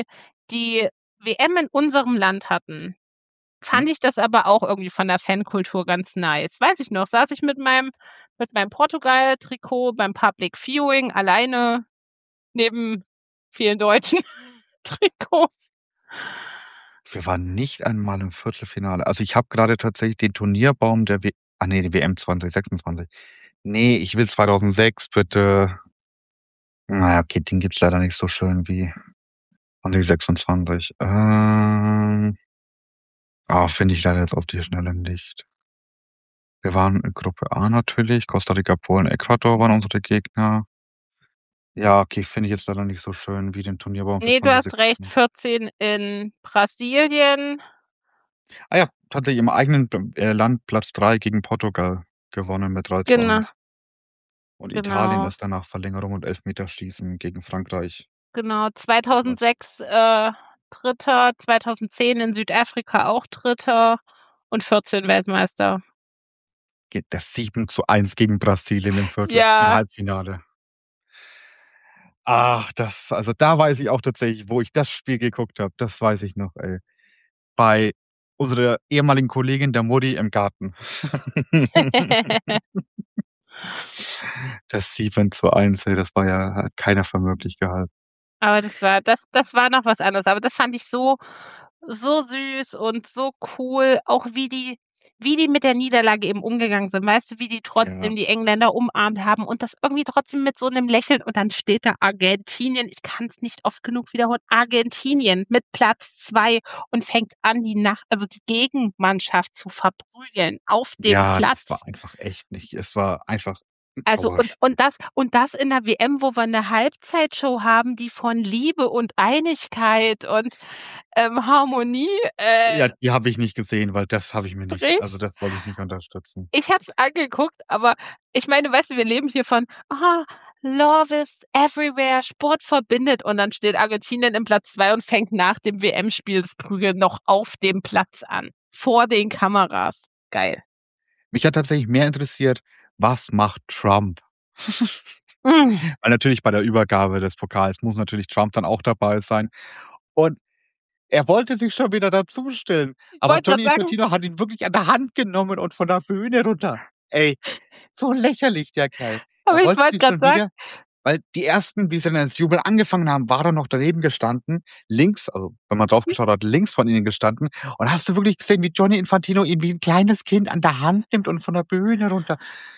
die WM in unserem Land hatten, Mhm. fand ich das aber auch irgendwie von der Fankultur ganz nice. Weiß ich noch, saß ich mit meinem Portugal-Trikot beim Public Viewing alleine neben vielen deutschen Trikots. Wir waren nicht einmal im Viertelfinale. Also, ich habe grade tatsächlich den Turnierbaum der ne, die WM 2026. Ne, ich will 2006 bitte. Na ja, okay, den gibt's leider nicht so schön wie 2026. Finde ich leider jetzt auf die Schnelle nicht. Wir waren in Gruppe A natürlich. Costa Rica, Polen, Ecuador waren unsere Gegner. Ja, okay, finde ich jetzt leider nicht so schön wie den Turnierbaum für Ne, du hast recht, 2026. 14 in Brasilien. Ja, tatsächlich im eigenen Land Platz 3 gegen Portugal gewonnen mit 3:1. Genau, Und Italien genau, ist dann nach Verlängerung und Elfmeterschießen gegen Frankreich genau. geplatzt. 2006, 3., 2010 in Südafrika auch Dritter und 14 Weltmeister. Geht das 7:1 gegen Brasilien im Ja, Halbfinale. Da weiß ich auch tatsächlich, wo ich das Spiel geguckt habe. Das weiß ich noch, ey. Bei unsere ehemaligen Kollegin der Mutti im Garten. Das 7:1, ey, das war ja hat keiner für möglich gehalten. Aber das war noch was anderes. Aber das fand ich so süß und so cool, auch wie die mit der Niederlage eben umgegangen sind. Weißt du, wie die Ja. trotzdem die Engländer umarmt haben und das irgendwie trotzdem mit so 'nem Lächeln und dann steht da Argentinien, ich kann's nicht oft genug wiederholen, Argentinien mit Platz 2 und fängt an, die Gegenmannschaft zu verprügeln auf dem Ja, das Platz. war einfach echt nicht es war einfach 'n Also, und Trauerspiel. und das und das in 'ner WM, wo wir 'ne Halbzeitshow haben, die von Liebe und Einigkeit und, Harmonie, Ja, die habe ich nicht gesehen, weil das habe ich mir nicht also, spricht. das wollte ich nicht unterstützen. Ich habe es angeguckt, aber ich meine, weißt du, wir leben hier von: Love is everywhere, Sport verbindet." Und dann steht Argentinien im Platz 2 und fängt nach dem WM-Spiel das Prügeln noch auf dem Platz an, vor den Kameras. Geil. Mich hat tatsächlich mehr interessiert, was macht Trump? Hm, Weil natürlich bei der Übergabe des Pokals muss natürlich Trump dann auch dabei sein. Und er wollte sich schon wieder dazustellen, ich aber wollte grad Gianni sagen, Infantino hat ihn wirklich an der Hand genommen und von der Bühne runter. Ey, so lächerlich, der Kerl. aber Er ich wollte wollte sich grad schon sagen, wieder weil die ersten, wie sie dann das Jubeln angefangen haben, war er noch daneben gestanden, links, also wenn man drauf geschaut hat, links von ihnen gestanden. Und hast du wirklich gesehen, wie Gianni Infantino ihn wie 'n kleines Kind an der Hand nimmt und von der Bühne runter.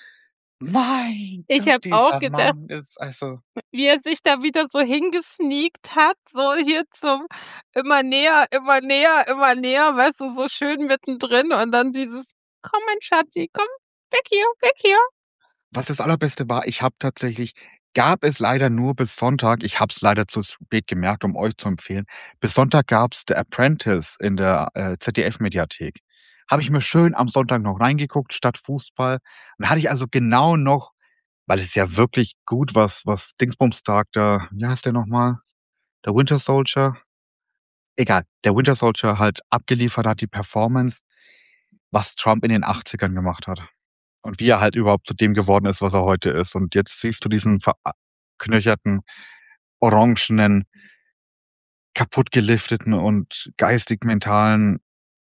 Mein ich Gott, habe auch dieser gedacht, Mann ist also wie er sich da wieder so hingesneakt hat, so hier zum immer näher, immer näher, immer näher, weißt du, so schön mittendrin und dann dieses: „Komm, mein Schatzi, komm, weg hier, weg hier." was das Allerbeste war, ich habe tatsächlich gab es leider nur bis Sonntag ich habe es leider zu spät gemerkt, um euch zu empfehlen. Bis Sonntag gab's „The Apprentice" in der, ZDF-Mediathek. Habe ich mir schön am Sonntag noch reingeguckt statt Fußball. Dann hatte ich also genau noch weil es ja wirklich gut was Dingsbums sagt da wie heißt der noch mal? Der Winter Soldier? Egal, der Winter Soldier halt abgeliefert hat, die Performance, was Trump in den 80ern gemacht hat. Und wie er halt überhaupt zu dem geworden ist, was er heute ist. Und jetzt siehst du diesen verknöcherten, orangenen, kaputtgelifteten und geistig-mentalen,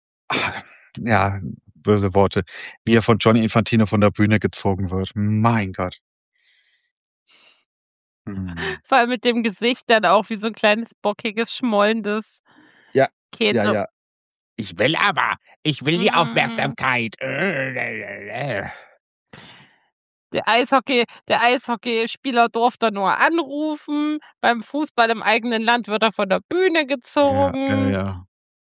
ja, böse Worte, wie er von Gianni Infantino von der Bühne gezogen wird. Mein Gott. Mhm. Vor allem mit dem Gesicht dann auch wie so 'n kleines, bockiges, schmollendes Ja, Kind ja, so: ja. Ich will die „Hm." Aufmerksamkeit. Der Eishockeyspieler durfte nur anrufen, beim Fußball im eigenen Land wird er von der Bühne Ja, ja, gezogen. ja.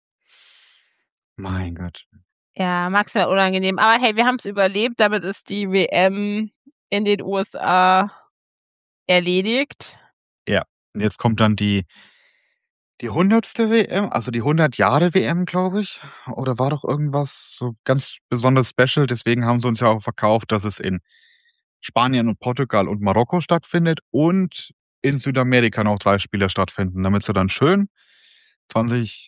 Mein Gott. Ja, maximal unangenehm. Aber hey, wir haben's überlebt, damit ist die WM in den USA erledigt. Ja. Und jetzt kommt dann die 100. WM, also die 100 Jahre WM, glaube ich, oder war doch irgendwas so ganz besonders special. Deswegen haben sie uns ja auch verkauft, dass es in Spanien und Portugal und Marokko stattfindet und in Südamerika noch 3 Spiele stattfinden, damit sie dann schön 20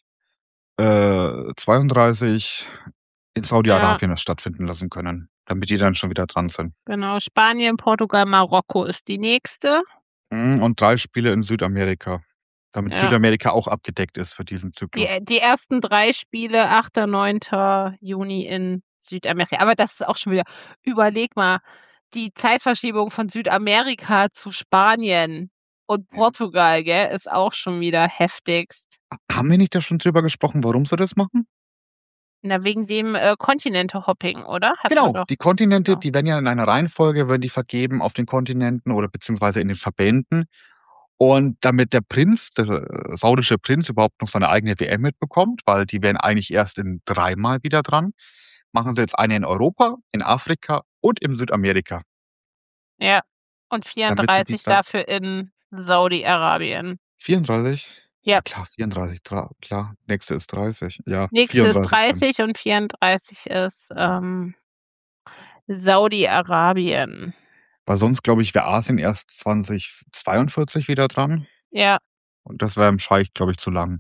32 in Ja, Saudi-Arabien es stattfinden lassen können, damit die dann schon wieder dran sind. genau. Spanien, Portugal, Marokko ist die nächste. Und 3 Spiele in Südamerika, damit Ja. Südamerika auch abgedeckt ist für diesen Die Zyklus. die ersten 3 Spiele, 8., 9. Juni in Südamerika. Aber das ist auch schon wieder, überleg mal, die Zeitverschiebung von Südamerika zu Spanien und Ja. Portugal, gell, ist auch schon wieder heftigst. Haben wir nicht da schon drüber gesprochen, warum sie das machen? Na, wegen dem, Continente Hopping, oder? Hatten wir Genau, doch. die Kontinente, Genau. die werden ja in einer Reihenfolge werden die vergeben auf den Kontinenten oder beziehungsweise in den Verbänden. Und damit der Prinz, der saudische Prinz überhaupt noch seine eigene WM mitbekommt, weil die wären eigentlich erst in dreimal wieder dran, machen sie jetzt eine in Europa, in Afrika und in Südamerika, Ja. Und damit sie die 34 dann dafür in Saudi-Arabien. 34? Ja Ja. klar, 34, klar, nächste ist 30. Ja, Nächste ist 34 dann. 30 und 34 ist, Saudi-Arabien. Weil sonst, glaube ich, wäre Asien erst 2042 wieder dran Ja. und das wäre im Scheich, glaube ich, zu lang.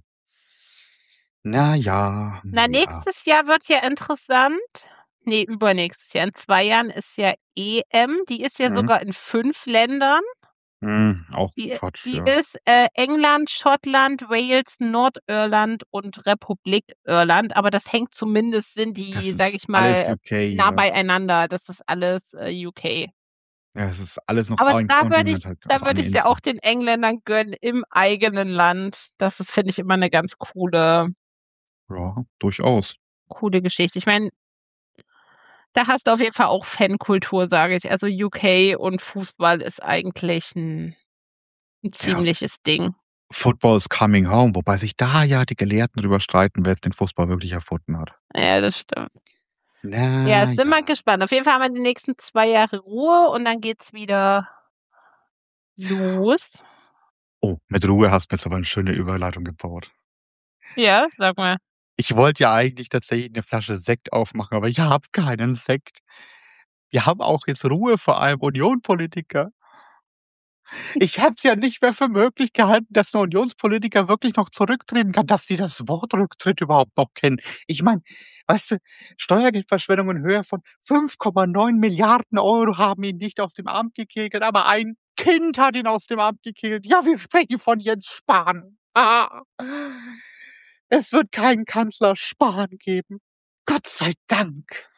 Na Na, ja. nächstes Jahr wird ja interessant. Ne, übernächstes Jahr. In 2 Jahren ist ja EM. Die ist ja Mhm, sogar in 5 Ländern. Auch Die Quatsch, die ja. ist, England, Schottland, Wales, Nordirland und Republik Irland, aber das hängt zumindest sind die, Das sage ist ich alles mal, UK, nah ja. beieinander. Das ist alles, UK. Ja, es ist alles noch Aber ein Kontinent, halt, da also würde eine ich's ja Insel. auch den Engländern gönnen im eigenen Land. Das ist, finde ich, immer 'ne ganz Ja, durchaus. coole Geschichte. Ich meine, da hast du auf jeden Fall auch Fankultur, sage ich. Also, UK und Fußball ist eigentlich 'n Ja, ziemliches Ding. Football is coming home, wobei sich da ja die Gelehrten drüber streiten, wer jetzt den Fußball wirklich erfunden hat. Ja, das stimmt. Ja, Na sind ja. wir gespannt. Auf jeden Fall haben wir die nächsten 2 Jahre Ruhe und dann geht's wieder los. Oh, mit Ruhe hast du mir jetzt aber 'ne schöne Überleitung gebaut. Ja, sag mal. Ich wollte ja eigentlich tatsächlich 'ne Flasche Sekt aufmachen, aber ich habe keinen Sekt. Wir haben auch jetzt Ruhe vor einem Union-Politiker. Ich hätte es ja nicht mehr für möglich gehalten, dass 'n Unionspolitiker wirklich noch zurücktreten kann, dass die das Wort Rücktritt überhaupt noch kennen. Ich meine, weißt du, Steuergeldverschwendung in Höhe von 5,9 Milliarden € haben ihn nicht aus dem Amt gekegelt, aber ein Kind hat ihn aus dem Amt gekegelt. Ja, wir sprechen von Jens Spahn. Ah. Es wird keinen Kanzler Spahn geben. Gott sei Dank.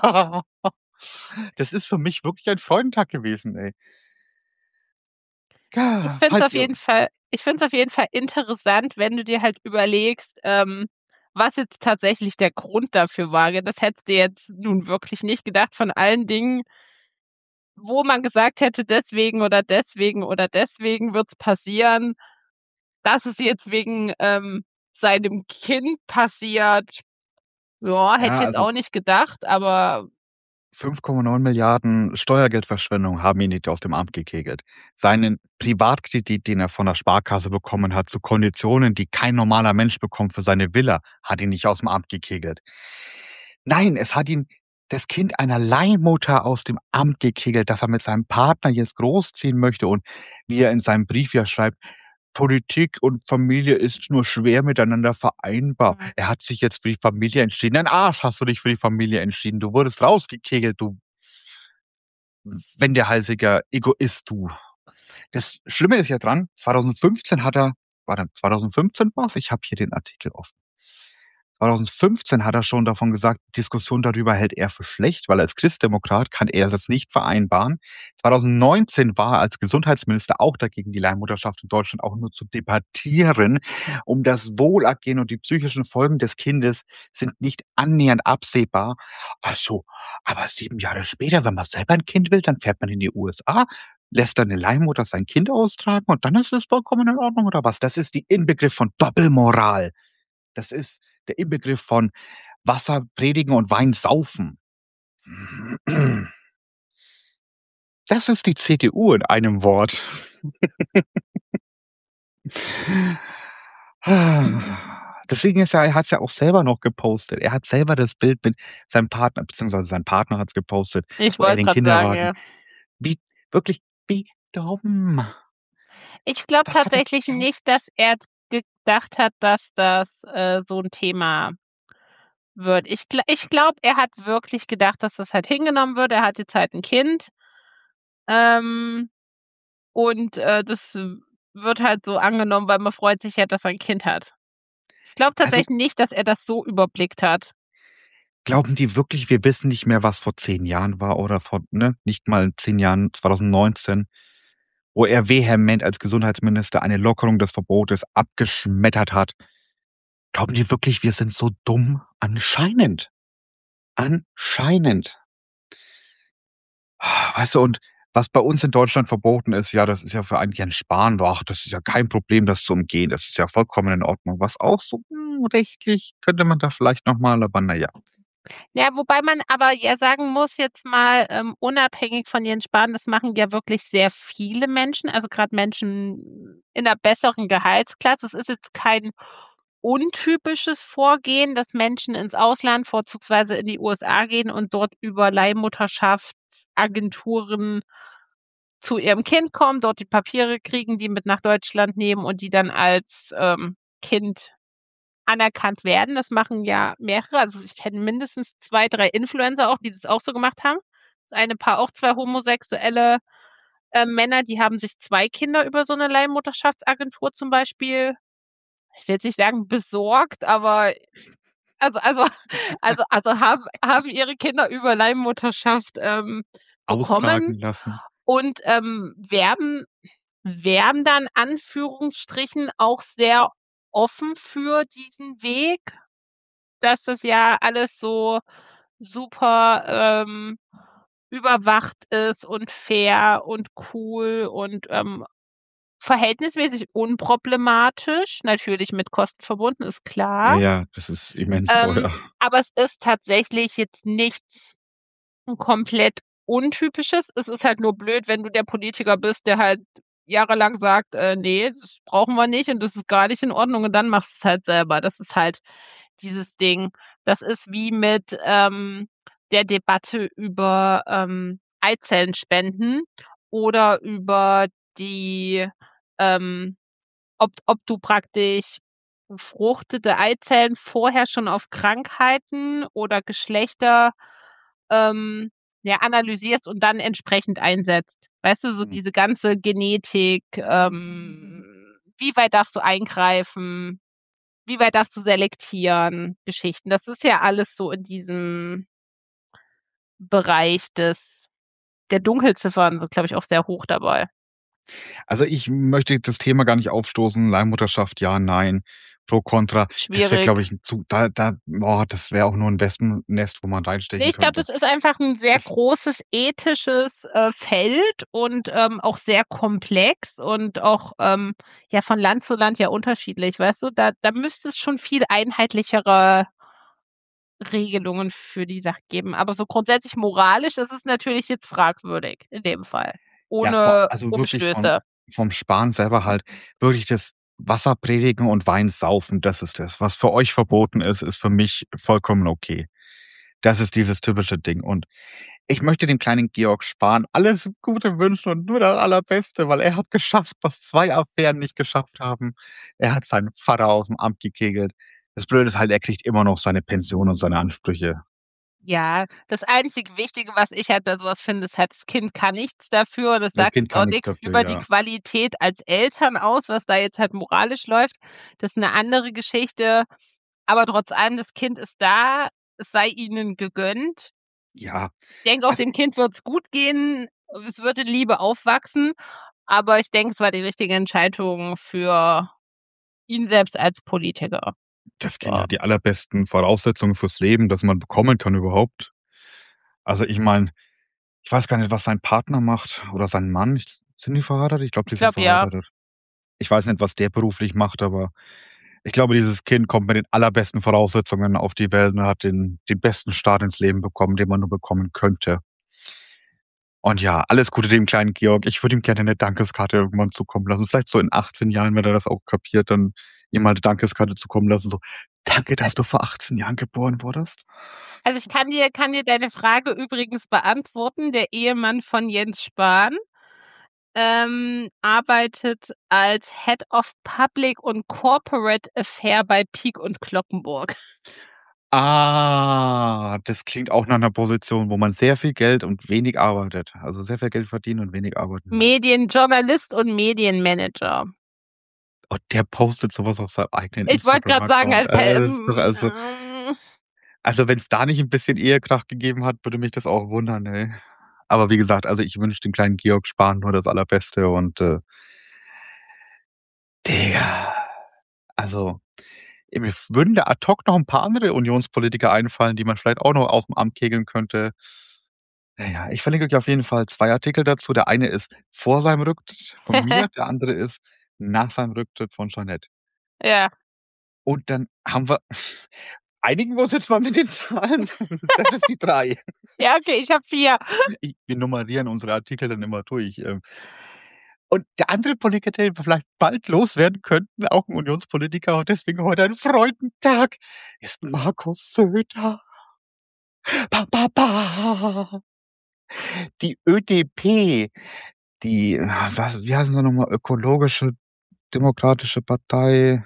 Das ist für mich wirklich ein Freudentag gewesen, ey. Ich Ja, finde es falls auf ihr jeden Fall ich finde es auf jeden Fall interessant, wenn du dir halt überlegst, was jetzt tatsächlich der Grund dafür war. Das hättest du jetzt nun wirklich nicht gedacht von allen Dingen, wo man gesagt hätte, deswegen oder deswegen oder deswegen wird's passieren. Dass es jetzt wegen, seinem Kind passiert, ja, hätte ich ja, jetzt also auch nicht gedacht, aber 5,9 Milliarden Steuergeldverschwendung haben ihn nicht aus dem Amt gekegelt. Seinen Privatkredit, den er von der Sparkasse bekommen hat, zu Konditionen, die kein normaler Mensch bekommt für seine Villa, hat ihn nicht aus dem Amt gekegelt. Nein, es hat ihn das Kind einer Leihmutter aus dem Amt gekegelt, das er mit seinem Partner jetzt großziehen möchte und wie er in seinem Brief ja schreibt: „Politik und Familie ist nur schwer miteinander vereinbar.“ mhm. Er hat sich jetzt für die Familie entschieden. Dein Arsch hast du dich für die Familie entschieden. Du wurdest rausgekegelt, du wendehalsiger Egoist, du. Das Schlimme ist ja dran, 2015 hat er warte, 2015 war's? Ich habe hier den Artikel offen. 2015 hat er schon davon gesagt, Diskussion darüber hält er für schlecht, weil als Christdemokrat kann er das nicht vereinbaren. 2019 war er als Gesundheitsminister auch dagegen, die Leihmutterschaft in Deutschland auch nur zu debattieren. Um das Wohlergehen und die psychischen Folgen des Kindes sind nicht annähernd absehbar. Ach so, aber 7 Jahre später, wenn man selber ein Kind will, dann fährt man in die USA, lässt dann 'ne Leihmutter sein Kind austragen und dann ist es vollkommen in Ordnung oder was? Das ist die Inbegriff von Doppelmoral. Das ist der Inbegriff von Wasser predigen und Wein saufen. Das ist die CDU in einem Wort. Deswegen ist er hat's ja auch selber noch gepostet. Er hat selber das Bild mit seinem Partner beziehungsweise sein Partner hat's gepostet, Ich wo er wollte den grad sagen, Kinderwagen ja. wie wirklich, wie dumm. Ich glaube Das hatte tatsächlich kein nicht, dass er gedacht hat, dass das, so 'n Thema wird. Ich glaube, er hat wirklich gedacht, dass das halt hingenommen wird. Er hat jetzt halt 'n Kind, ähm, und, das wird halt so angenommen, weil man freut sich ja, dass er 'n Kind hat. Ich glaube also, tatsächlich nicht, dass er das so überblickt hat. glauben die wirklich, wir wissen nicht mehr, was vor 10 Jahren war oder vor ne, nicht mal 10 Jahren, 2019, wo er vehement als Gesundheitsminister eine Lockerung des Verbotes abgeschmettert hat. Glauben die wirklich, wir sind so dumm? Anscheinend. Anscheinend. Weißt du, und was bei uns in Deutschland verboten ist, ja, das ist ja für einen Jens Spahn, ach, das ist ja kein Problem, das zu umgehen. Das ist ja vollkommen in Ordnung. Was auch so, rechtlich könnte man da vielleicht noch mal, aber na ja. Ja, wobei man aber ja sagen muss jetzt mal, unabhängig von Jens Spahn, das machen ja wirklich sehr viele Menschen, also grad Menschen in 'ner besseren Gehaltsklasse. Es ist jetzt kein untypisches Vorgehen, dass Menschen ins Ausland, vorzugsweise in die USA gehen und dort über Leihmutterschaftsagenturen zu ihrem Kind kommen, dort die Papiere kriegen, die mit nach Deutschland nehmen und die dann als, Kind anerkannt werden. Das machen ja mehrere. Also, ich kenne mindestens 2, 3 Influencer auch, die das auch so gemacht haben. Das eine Paar auch 2 Homosexuelle. Männer, die haben sich 2 Kinder über so eine Leihmutterschaftsagentur zum Beispiel, ich will jetzt nicht sagen besorgt, aber also haben ihre Kinder über Leihmutterschaft, bekommen Austragen lassen. und, werben dann Anführungsstrichen auch sehr offen für diesen Weg, dass das ja alles so super, überwacht ist und fair und cool und, verhältnismäßig unproblematisch, natürlich mit Kosten verbunden, ist Ja, klar. ja, das ist immens Ähm, teuer. aber es ist tatsächlich jetzt nichts komplett Untypisches. Es ist halt nur blöd, wenn du der Politiker bist, der halt jahrelang sagt, „Ne, das brauchen wir nicht und das ist gar nicht in Ordnung“ und dann machst du's halt selber. Das ist halt dieses Ding. Das ist wie mit, der Debatte über, Eizellenspenden oder über die, ähm ob du praktisch befruchtete Eizellen vorher schon auf Krankheiten oder Geschlechter, ähm, ja, analysierst und dann entsprechend einsetzt. Weißt du, so Mhm. diese ganze Genetik, wie weit darfst du eingreifen, wie weit darfst du selektieren, Geschichten. Das ist ja alles so in diesem Bereich der Dunkelziffern sind, glaube ich, auch sehr hoch dabei. Also, ich möchte das Thema gar nicht aufstoßen. Leihmutterschaft, ja, nein, pro, contra. Das wäre, glaube Schwierig. ich, 'n zu da das wäre auch nur 'n Wespennest, wo man Ne, reinstechen ich glaube, könnte. das ist einfach 'n sehr Es großes ethisches, Feld und, auch sehr komplex und auch, ja, von Land zu Land ja unterschiedlich, weißt du? Da müsste es schon viel einheitlichere Regelungen für die Sache geben. Aber so grundsätzlich moralisch ist es natürlich jetzt fragwürdig in dem Fall, Ja, vor ohne also wirklich Umstöße. vom Sparen selber halt wirklich das Wasser predigen und Wein saufen, das ist das. Was für euch verboten ist, ist für mich vollkommen okay. Das ist dieses typische Ding. Und ich möchte dem kleinen Georg Spahn alles Gute wünschen und nur das Allerbeste, weil er hat geschafft, was 2 Affären nicht geschafft haben. Er hat seinen Vater aus'm Amt gekegelt. Das Blöde ist halt, er kriegt immer noch seine Pension und seine Ansprüche. Ja, das einzig Wichtige, was ich halt bei so was finde, ist halt, das Kind kann nichts dafür. Das Das sagt Kind jetzt kann auch nix nix dafür, über die ja. Qualität als Eltern aus, was da jetzt halt moralisch läuft. Das ist 'ne andere Geschichte. Aber trotz allem, das Kind ist da, es sei ihnen gegönnt. Ja, Ich denke auch, also dem Kind wird's gut gehen. Es wird in Liebe aufwachsen, aber ich denke, es war die richtige Entscheidung für ihn selbst als Politiker. das Kind So. hat die allerbesten Voraussetzungen fürs Leben, das man bekommen kann überhaupt. Also, ich meine, ich weiß gar nicht, was sein Partner macht oder sein Mann. Sind die verheiratet? Ich glaube, Ich die sind glaube, ja. verheiratet. Ich weiß nicht, was der beruflich macht, aber ich glaube, dieses Kind kommt mit den allerbesten Voraussetzungen auf die Welt und hat den besten Start ins Leben bekommen, den man nur bekommen könnte. Und ja, alles Gute dem kleinen Georg. Ich würde ihm gerne 'ne Dankeskarte irgendwann zukommen lassen. Vielleicht so in 18 Jahren, wenn er das auch kapiert, dann ihm mal 'ne Dankeskarte zukommen lassen, so: „Danke, dass du vor 18 Jahren geboren wurdest.“ Also, ich kann dir deine Frage übrigens beantworten. Der Ehemann von Jens Spahn, arbeitet als Head of Public und Corporate Affair bei Pieck und Cloppenburg. Ah, das klingt auch nach 'ner Position, wo man sehr viel Geld und wenig arbeitet. Also, sehr viel Geld verdienen und wenig arbeiten muss. Medienjournalist und Medienmanager. Und der postet so was auf seinem eigenen Ich wollte grad sagen, Instagram-Account. Das ist doch ähm, also, wenn's da nicht 'n bisschen Ehekrach gegeben hat, würde mich das auch wundern, ey. Aber wie gesagt, also, ich wünsche dem kleinen Georg Spahn nur das Allerbeste und, Digga, also, mir würden da ad hoc noch 'n paar andere Unionspolitiker einfallen, die man vielleicht auch noch aus'm Amt kegeln könnte. Na ja, ich verlinke euch auf jeden Fall 2 Artikel dazu. Der eine ist vor seinem Rücktritt von mir, der andere ist nach seinem Rücktritt von Jeanette. ja. Und dann haben wir einigen wir uns jetzt mal mit den Zahlen. Das ist die 3. Ja, okay, ich habe 4. Wir nummerieren unsere Artikel dann immer durch. Und der andere Politiker, den wir vielleicht bald loswerden könnten, auch 'n Unionspolitiker und deswegen heute ein Freudentag, ist Markus Söder. Ba, ba, ba. Die ÖDP, die was wie heißen sie noch mal? Ökologische Demokratische Partei.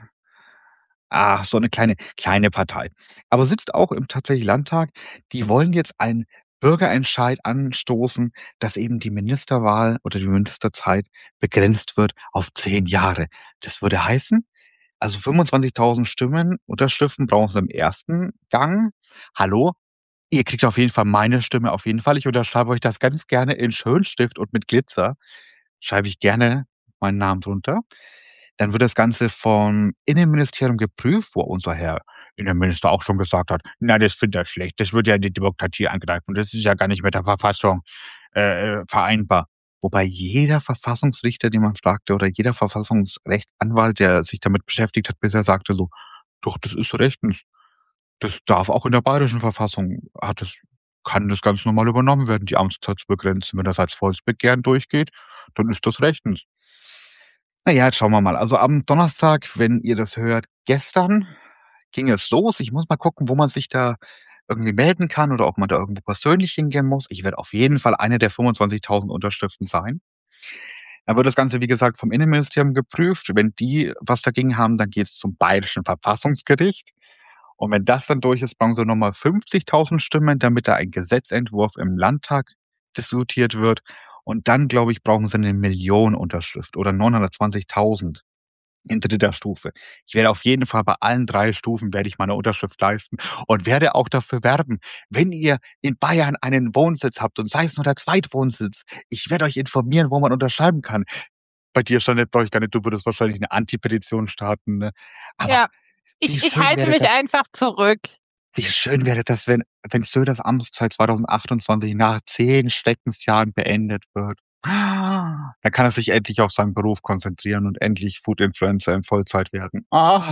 So 'ne kleine Partei. Aber sitzt auch im tatsächlich Landtag. Die wollen jetzt ein Bürgerentscheid anstoßen, dass eben die Ministerwahl oder die Ministerzeit begrenzt wird auf 10 Jahre. Das würde heißen, also 25.000 Stimmen Unterschriften brauchen sie im ersten Gang. Hallo, ihr kriegt auf jeden Fall meine Stimme auf jeden Fall. Ich unterschreibe euch das ganz gerne in Schönstift und mit Glitzer. Schreibe ich gerne meinen Namen drunter. Dann wird das Ganze vom Innenministerium geprüft, wo unser Herr Innenminister auch schon gesagt hat: „Na, das findet er schlecht. Das würde ja die Demokratie angreifen. Das ist ja gar nicht mit der Verfassung, vereinbar.“ Wobei jeder Verfassungsrichter, den man fragte, oder jeder Verfassungsrechtsanwalt, der sich damit beschäftigt hat, bisher sagte so: „Doch, das ist rechtens. Das darf auch in der bayerischen Verfassung kann das ganz normal übernommen werden, die Amtszeit zu begrenzen. Wenn das als Volksbegehren durchgeht, dann ist das rechtens.“ Na ja, jetzt schauen wir mal. Also, am Donnerstag, wenn ihr das hört, gestern ging es los. Ich muss mal gucken, wo man sich da irgendwie melden kann oder ob man da irgendwo persönlich hingehen muss. Ich werde auf jeden Fall eine der 25.000 Unterschriften sein. Dann wird das Ganze, wie gesagt, vom Innenministerium geprüft. Wenn die was dagegen haben, dann geht es zum Bayerischen Verfassungsgericht. Und wenn das dann durch ist, brauchen sie noch mal 50.000 Stimmen, damit da ein Gesetzentwurf im Landtag diskutiert wird. Und dann, glaube ich, brauchen sie 1.000.000 Unterschrift oder 920.000 in dritter Stufe. Ich werde auf jeden Fall bei allen 3 Stufen werde ich meine Unterschrift leisten und werde auch dafür werben, wenn ihr in Bayern einen Wohnsitz habt und sei es nur der Zweitwohnsitz, ich werde euch informieren, wo man unterschreiben kann. Bei dir, Jeanette, brauche ich gar nicht, du würdest wahrscheinlich 'ne Antipetition starten, ne? Aber Ja, wie ich schön halte wäre mich das einfach zurück. wie schön wäre das, wenn Söders Amtszeit 2028 nach 10 Schreckensjahren beendet wird. Dann kann er sich endlich auf seinen Beruf konzentrieren und endlich Food-Influencer in Vollzeit werden.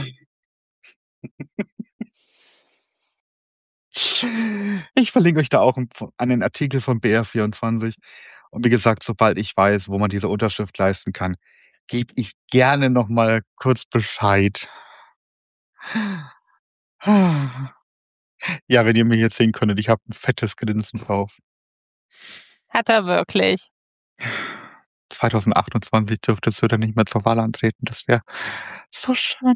Ich verlinke euch da auch einen Artikel von BR24. Und wie gesagt, sobald ich weiß, wo man diese Unterschrift leisten kann, gebe ich gerne noch mal kurz Bescheid. Ja, wenn ihr mich jetzt sehen könntet, ich habe 'n fettes Grinsen drauf. Hat er wirklich. 2028 dürfte Söder nicht mehr zur Wahl antreten. Das wäre so schön.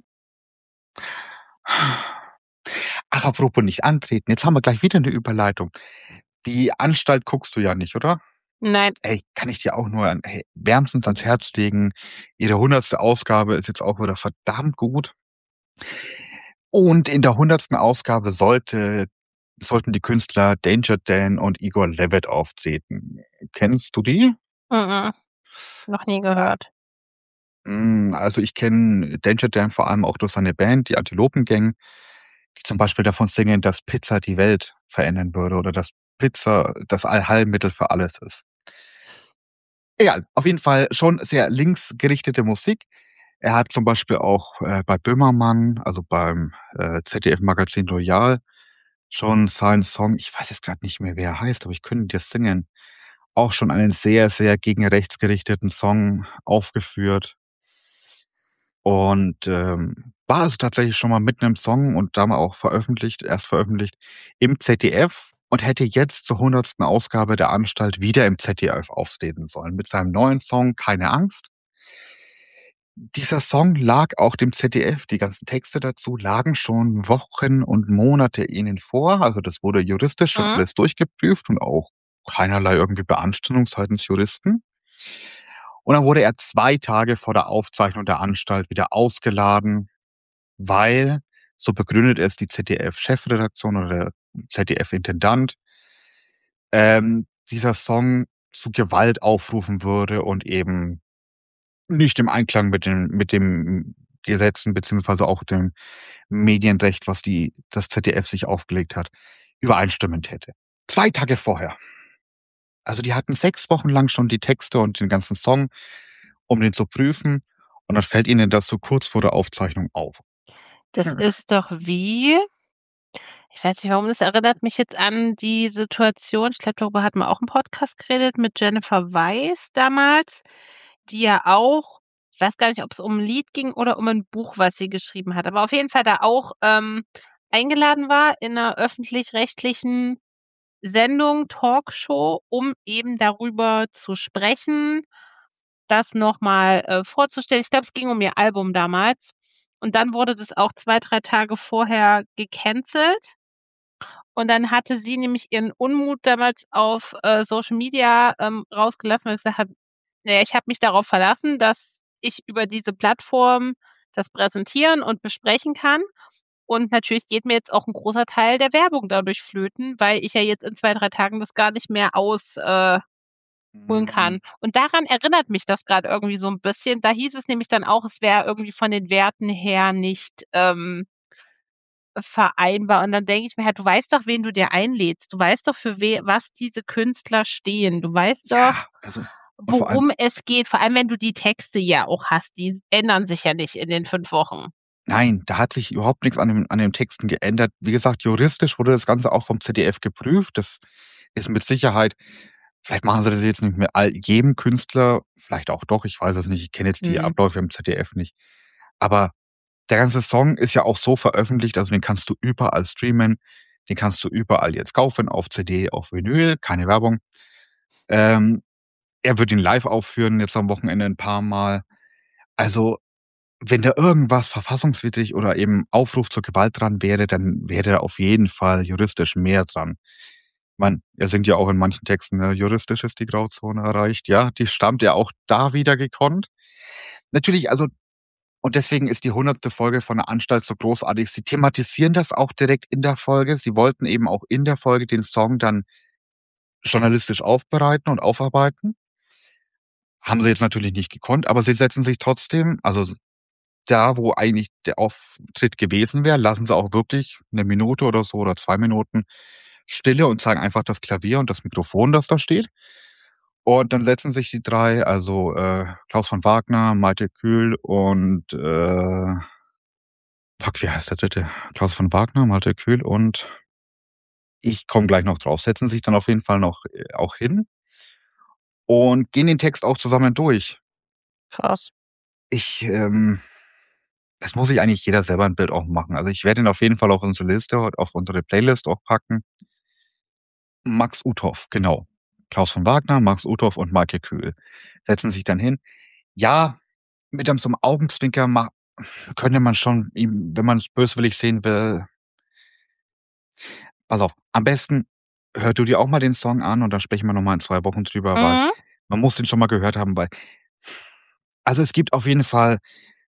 Ach, apropos nicht antreten, jetzt haben wir gleich wieder 'ne Überleitung. Die Anstalt guckst du ja nicht, oder? Nein. Ey, kann ich dir auch nur wärmstens ans Herz legen. Ihre 100. Ausgabe ist jetzt auch wieder verdammt gut. Und in der 100. Ausgabe sollten die Künstler Danger Dan und Igor Levit auftreten. Kennst du die? Mm-mm. Noch nie Ah, gehört. also ich kenne Danger Dan vor allem auch durch seine Band, die Antilopen Gang, die zum Beispiel davon singen, dass Pizza die Welt verändern würde oder dass Pizza das Allheilmittel für alles ist. Egal, auf jeden Fall schon sehr linksgerichtete Musik. Er hat zum Beispiel auch, bei Böhmermann, also beim, ZDF-Magazin Royal, schon seinen Song, ich weiß jetzt grad nicht mehr, wie er heißt, aber ich könnte dir singen, auch schon einen sehr, sehr gegen rechts gerichteten Song aufgeführt und, war also tatsächlich schon mal mit 'nem Song und da mal auch erst veröffentlicht im ZDF und hätte jetzt zur 100. Ausgabe der Anstalt wieder im ZDF auftreten sollen mit seinem neuen Song „Keine Angst“. Dieser Song lag auch dem ZDF, die ganzen Texte dazu lagen schon Wochen und Monate ihnen vor. Also, das wurde juristisch schon Mhm. alles durchgeprüft und auch keinerlei irgendwie Beanstandung seitens Juristen. Und dann wurde er 2 Tage vor der Aufzeichnung der Anstalt wieder ausgeladen, weil, so begründet es die ZDF-Chefredaktion oder der ZDF-Intendant, dieser Song zu Gewalt aufrufen würde und eben nicht im Einklang mit dem Gesetzen beziehungsweise auch dem Medienrecht, was das ZDF sich aufgelegt hat, übereinstimmend hätte. 2 Tage vorher. Also, die hatten 6 Wochen lang schon die Texte und den ganzen Song, um den zu prüfen, und dann fällt ihnen das so kurz vor der Aufzeichnung auf. Das ist doch wie ich weiß nicht warum, das erinnert mich jetzt an die Situation, ich glaube, darüber hatten wir auch im Podcast geredet mit Jennifer Weiss damals, die ja auch ich weiß gar nicht, ob's um 'n Lied ging oder um 'n Buch, was sie geschrieben hat, aber auf jeden Fall da auch, eingeladen war in 'ner öffentlich-rechtlichen Sendung, Talkshow, um eben darüber zu sprechen, das noch mal, vorzustellen. Ich glaube, es ging um ihr Album damals. Und dann wurde das auch 2, 3 Tage vorher gecancelt. Und dann hatte sie nämlich ihren Unmut damals auf Social Media rausgelassen, weil ich gesagt habe, naja, ich habe mich darauf verlassen, dass ich über diese Plattform das präsentieren und besprechen kann. Und natürlich geht mir jetzt auch ein großer Teil der Werbung dadurch flöten, weil ich ja jetzt in 2, 3 Tagen das gar nicht mehr holen Mhm. kann. Und daran erinnert mich das gerade irgendwie so ein bisschen. Da hieß es nämlich dann auch, es wäre irgendwie von den Werten her nicht vereinbar. Und dann denke ich mir halt, du weißt doch, wen du dir einlädst. Du weißt doch, für was diese Künstler stehen. Du weißt doch, Ja, also und vor allem worum es geht. Vor allem, wenn du die Texte ja auch hast. Die ändern sich ja nicht in den 5 Wochen. nein, da hat sich überhaupt nichts an den Texten geändert. Wie gesagt, juristisch wurde das Ganze auch vom ZDF geprüft. Das ist mit Sicherheit vielleicht machen sie das jetzt nicht mit jedem Künstler, vielleicht auch doch, ich weiß es nicht. Ich kenne jetzt die Mhm. Abläufe im ZDF nicht. Aber der ganze Song ist ja auch so veröffentlicht, also den kannst du überall streamen, den kannst du überall jetzt kaufen, auf CD, auf Vinyl, keine Werbung. Ähm, Er wird ihn live aufführen, jetzt am Wochenende ein paar Mal. Also, wenn da irgendwas verfassungswidrig oder eben Aufruf zur Gewalt dran wäre, dann wäre da auf jeden Fall juristisch mehr dran. Man, er singt ja auch in manchen Texten, ne: „Juristisch ist die Grauzone erreicht." Ja, die stammt ja auch da wieder gekonnt. Natürlich, also und deswegen ist die 100. Folge von der Anstalt so großartig. Sie thematisieren das auch direkt in der Folge. Sie wollten eben auch in der Folge den Song dann journalistisch aufbereiten und aufarbeiten. Haben sie jetzt natürlich nicht gekonnt, aber sie setzen sich trotzdem, also da, wo eigentlich der Auftritt gewesen wäre, lassen sie auch wirklich 1 Minute oder so oder 2 Minuten Stille und zeigen einfach das Klavier und das Mikrofon, das da steht. Und dann setzen sich die 3, also, Klaus von Wagner, Malte Kühl und, fuck, wie heißt der Dritte? Klaus von Wagner, Malte Kühl und ich komme gleich noch drauf, setzen sich dann auf jeden Fall noch, auch hin und gehen den Text auch zusammen durch. Krass. Ich, das muss sich eigentlich jeder selber 'n Bild auch machen. Also, ich werde ihn auf jeden Fall auf unsere Liste auf unsere Playlist auch packen. Max Uthoff, genau. Klaus von Wagner, Max Uthoff und Maike Kühl setzen sich dann hin. Ja, mit so 'nem Augenzwinker könnte man schon ihm, wenn man's böswillig sehen will, pass auf, am besten hör du dir auch mal den Song an und dann sprechen wir noch mal in 2 Wochen drüber, weil Mhm. man muss den schon mal gehört haben, weil also, es gibt auf jeden Fall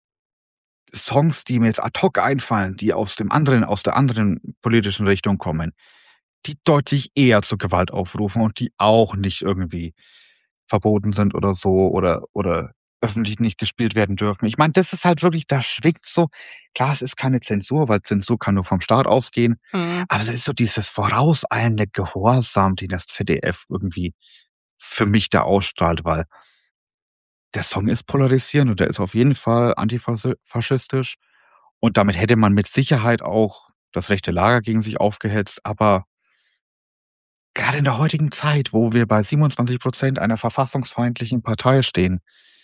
Songs, die mir jetzt ad hoc einfallen, die aus der anderen politischen Richtung kommen, die deutlich eher zur Gewalt aufrufen und die auch nicht irgendwie verboten sind oder so oder öffentlich nicht gespielt werden dürfen. Ich meine, das ist halt wirklich, da schwingt so, klar, es ist keine Zensur, weil Zensur kann nur vom Staat ausgehen, Mhm. aber es ist so dieses vorauseilende Gehorsam, den das ZDF irgendwie für mich da ausstrahlt, weil der Song ist polarisierend und der ist auf jeden Fall faschistisch und damit hätte man mit Sicherheit auch das rechte Lager gegen sich aufgehetzt, aber gerade in der heutigen Zeit, wo wir bei 27% einer verfassungsfeindlichen Partei stehen,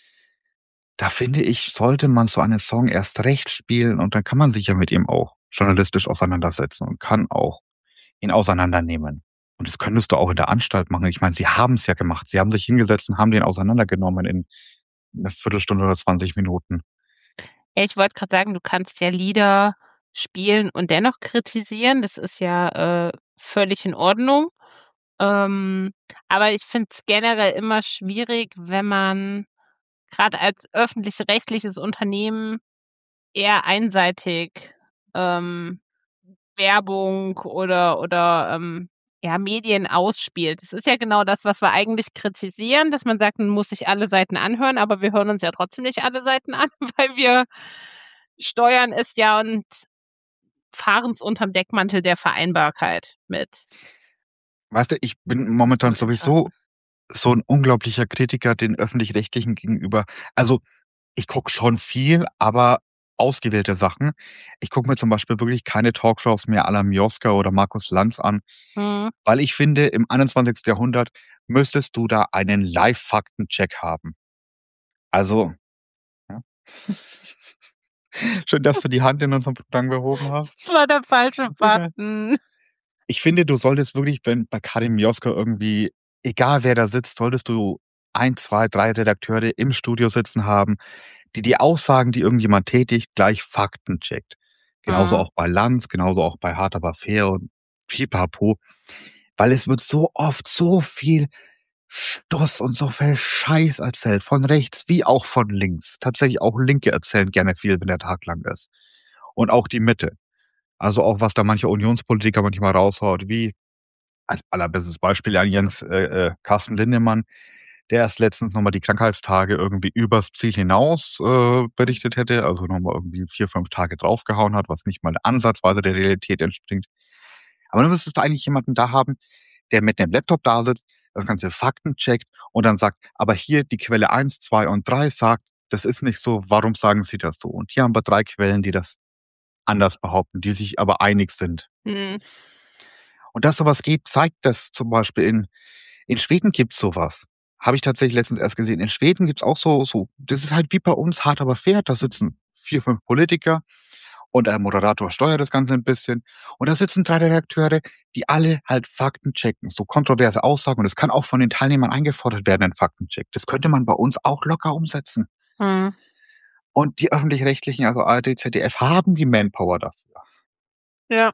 da finde ich, sollte man so einen Song erst recht spielen und dann kann man sich ja mit ihm auch journalistisch auseinandersetzen und kann auch ihn auseinandernehmen. Und das könntest du auch in der Anstalt machen. Ich meine, sie haben's ja gemacht. Sie haben sich hingesetzt und haben den auseinandergenommen in 'ner Viertelstunde oder 20 Minuten. Ja, ich wollte gerade sagen, du kannst ja Lieder spielen und dennoch kritisieren. Das ist ja völlig in Ordnung. Ähm, aber ich finde es generell immer schwierig, wenn man gerade als öffentlich-rechtliches Unternehmen eher einseitig ähm, Werbung oder ja, Medien ausspielt. Das ist ja genau das, was wir eigentlich kritisieren, dass man sagt, man muss sich alle Seiten anhören, aber wir hören uns ja trotzdem nicht alle Seiten an, weil wir steuern es ja und fahren es unterm Deckmantel der Vereinbarkeit mit Weißt du, ich bin momentan sowieso Interessen. so 'n unglaublicher Kritiker den Öffentlich-Rechtlichen gegenüber. Also, ich gucke schon viel, aber ausgewählte Sachen. Ich gucke mir zum Beispiel wirklich keine Talkshows mehr à la Mioska oder Markus Lanz an, Mhm. weil ich finde, im 21. Jahrhundert müsstest du da einen Live-Faktencheck haben. Also, ja. Schön, dass du die Hand in unserem Programm gehoben hast. Das war der falsche Egal. Button. Ich finde, du solltest wirklich, wenn bei Karim Mioska irgendwie, egal wer da sitzt, solltest du 1, 2, 3 Redakteure im Studio sitzen haben, die die Aussagen, die irgendjemand tätigt, gleich faktencheckt. Genauso Mhm. auch bei Lanz, genauso auch bei Hart aber fair. Pipapo, weil es wird so oft so viel Stuss und so viel Scheiß erzählt, von rechts wie auch von links. Tatsächlich auch Linke erzählen gerne viel, wenn der Tag lang ist. Und auch die Mitte. Also auch was da manche Unionspolitiker manchmal raushaut, wie als allerbestes Beispiel an Carsten Linnemann, der erst letztens noch mal die Krankheitstage irgendwie übers Ziel hinaus, berichtet hätte, also noch mal irgendwie 4, 5 Tage draufgehauen hat, was nicht mal ansatzweise der Realität entspringt. Aber dann müsstest du eigentlich jemanden da haben, der mit 'nem Laptop da sitzt, das ganze Fakten checkt und dann sagt: „Aber hier die Quelle 1, 2 und 3 sagt, das ist nicht so, warum sagen Sie das so? Und hier haben wir 3 Quellen, die das anders behaupten, die sich aber einig sind." Mhm. Und dass so was geht, zeigt das zum Beispiel in Schweden gibt's so was. Habe ich tatsächlich letztens erst gesehen. In Schweden gibt's auch so das ist halt wie bei uns hart aber fair. Da sitzen 4, 5 Politiker und der Moderator steuert das Ganze 'n bisschen. Und da sitzen 3 Redakteure, die alle halt Fakten checken, so kontroverse Aussagen. Und es kann auch von den Teilnehmern eingefordert werden, ein Faktencheck. Das könnte man bei uns auch locker umsetzen. Mhm. Und die Öffentlich-Rechtlichen, also ARD, ZDF, haben die Manpower dafür. Ja,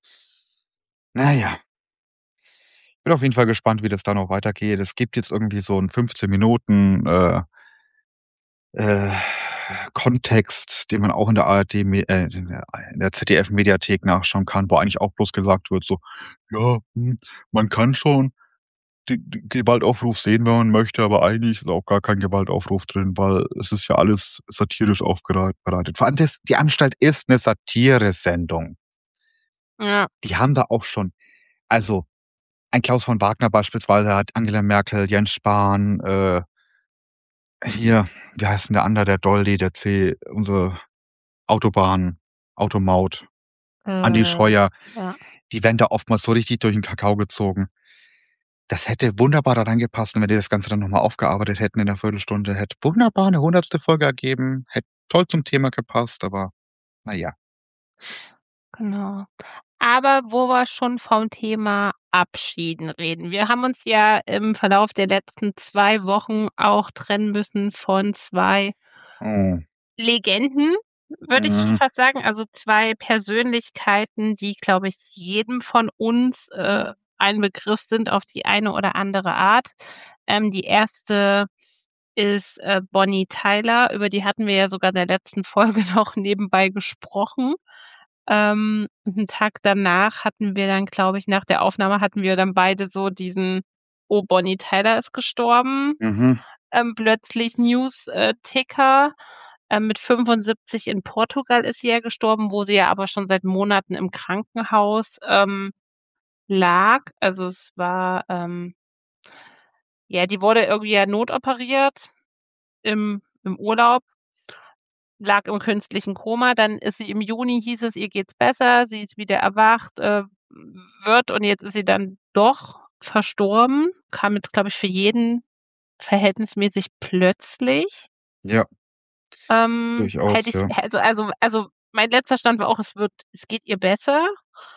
Na ja, bin auf jeden Fall gespannt, wie das da noch weitergeht. Es gibt jetzt irgendwie so 'n 15 Minuten, äh, Kontext, den man auch in der ARD Me in der ZDF-Mediathek nachschauen kann, wo eigentlich auch bloß gesagt wird so: „Ja, man kann schon den Gewaltaufruf sehen, wenn man möchte, aber eigentlich ist auch gar kein Gewaltaufruf drin, weil es ist ja alles satirisch bereitet." Vor allem die Anstalt ist 'ne Satiresendung. ja, Die haben da auch schon also, ein Klaus von Wagner beispielsweise hat Angela Merkel, Jens Spahn, hier, wie heißt 'n der andere, der Dolly, der unsere Autobahn Automaut, Andi äh, Scheuer, ja. die werden da oftmals so richtig durch 'n Kakao gezogen. Das hätte wunderbar da reingepasst und wenn die das Ganze dann noch mal aufgearbeitet hätten in 'ner Viertelstunde, hätte wunderbar 'ne 100. Folge ergeben, hätte toll zum Thema gepasst, aber na ja. Genau. Aber wo wir schon vom Thema Abschieden reden. Wir haben uns ja im Verlauf der letzten 2 Wochen auch trennen müssen von 2 Oh, Legenden, würde ich mhm, fast sagen. Also 2 Persönlichkeiten, die, glaube ich, jedem von uns, ein Begriff sind auf die eine oder andere Art. Die erste ist, Bonnie Tyler, über die hatten wir ja sogar in der letzten Folge noch nebenbei gesprochen. 'N Tag danach hatten wir dann, glaube ich, nach der Aufnahme hatten wir dann beide so diesen: „Oh, Bonnie Tyler ist gestorben." mhm, Plötzlich News Ticker. Mit 75 in Portugal ist sie ja gestorben, wo sie ja aber schon seit Monaten im Krankenhaus, lag. Also, es war, ja, die wurde irgendwie ja notoperiert im Urlaub, lag im künstlichen Koma. Dann ist sie im Juni hieß es, ihr geht's besser, sie ist wieder erwacht, wird und jetzt ist sie dann doch verstorben. Kam jetzt, glaube ich, für jeden verhältnismäßig plötzlich. ja, Hätte durchaus, ich ja. mein letzter Stand war auch, es geht ihr besser.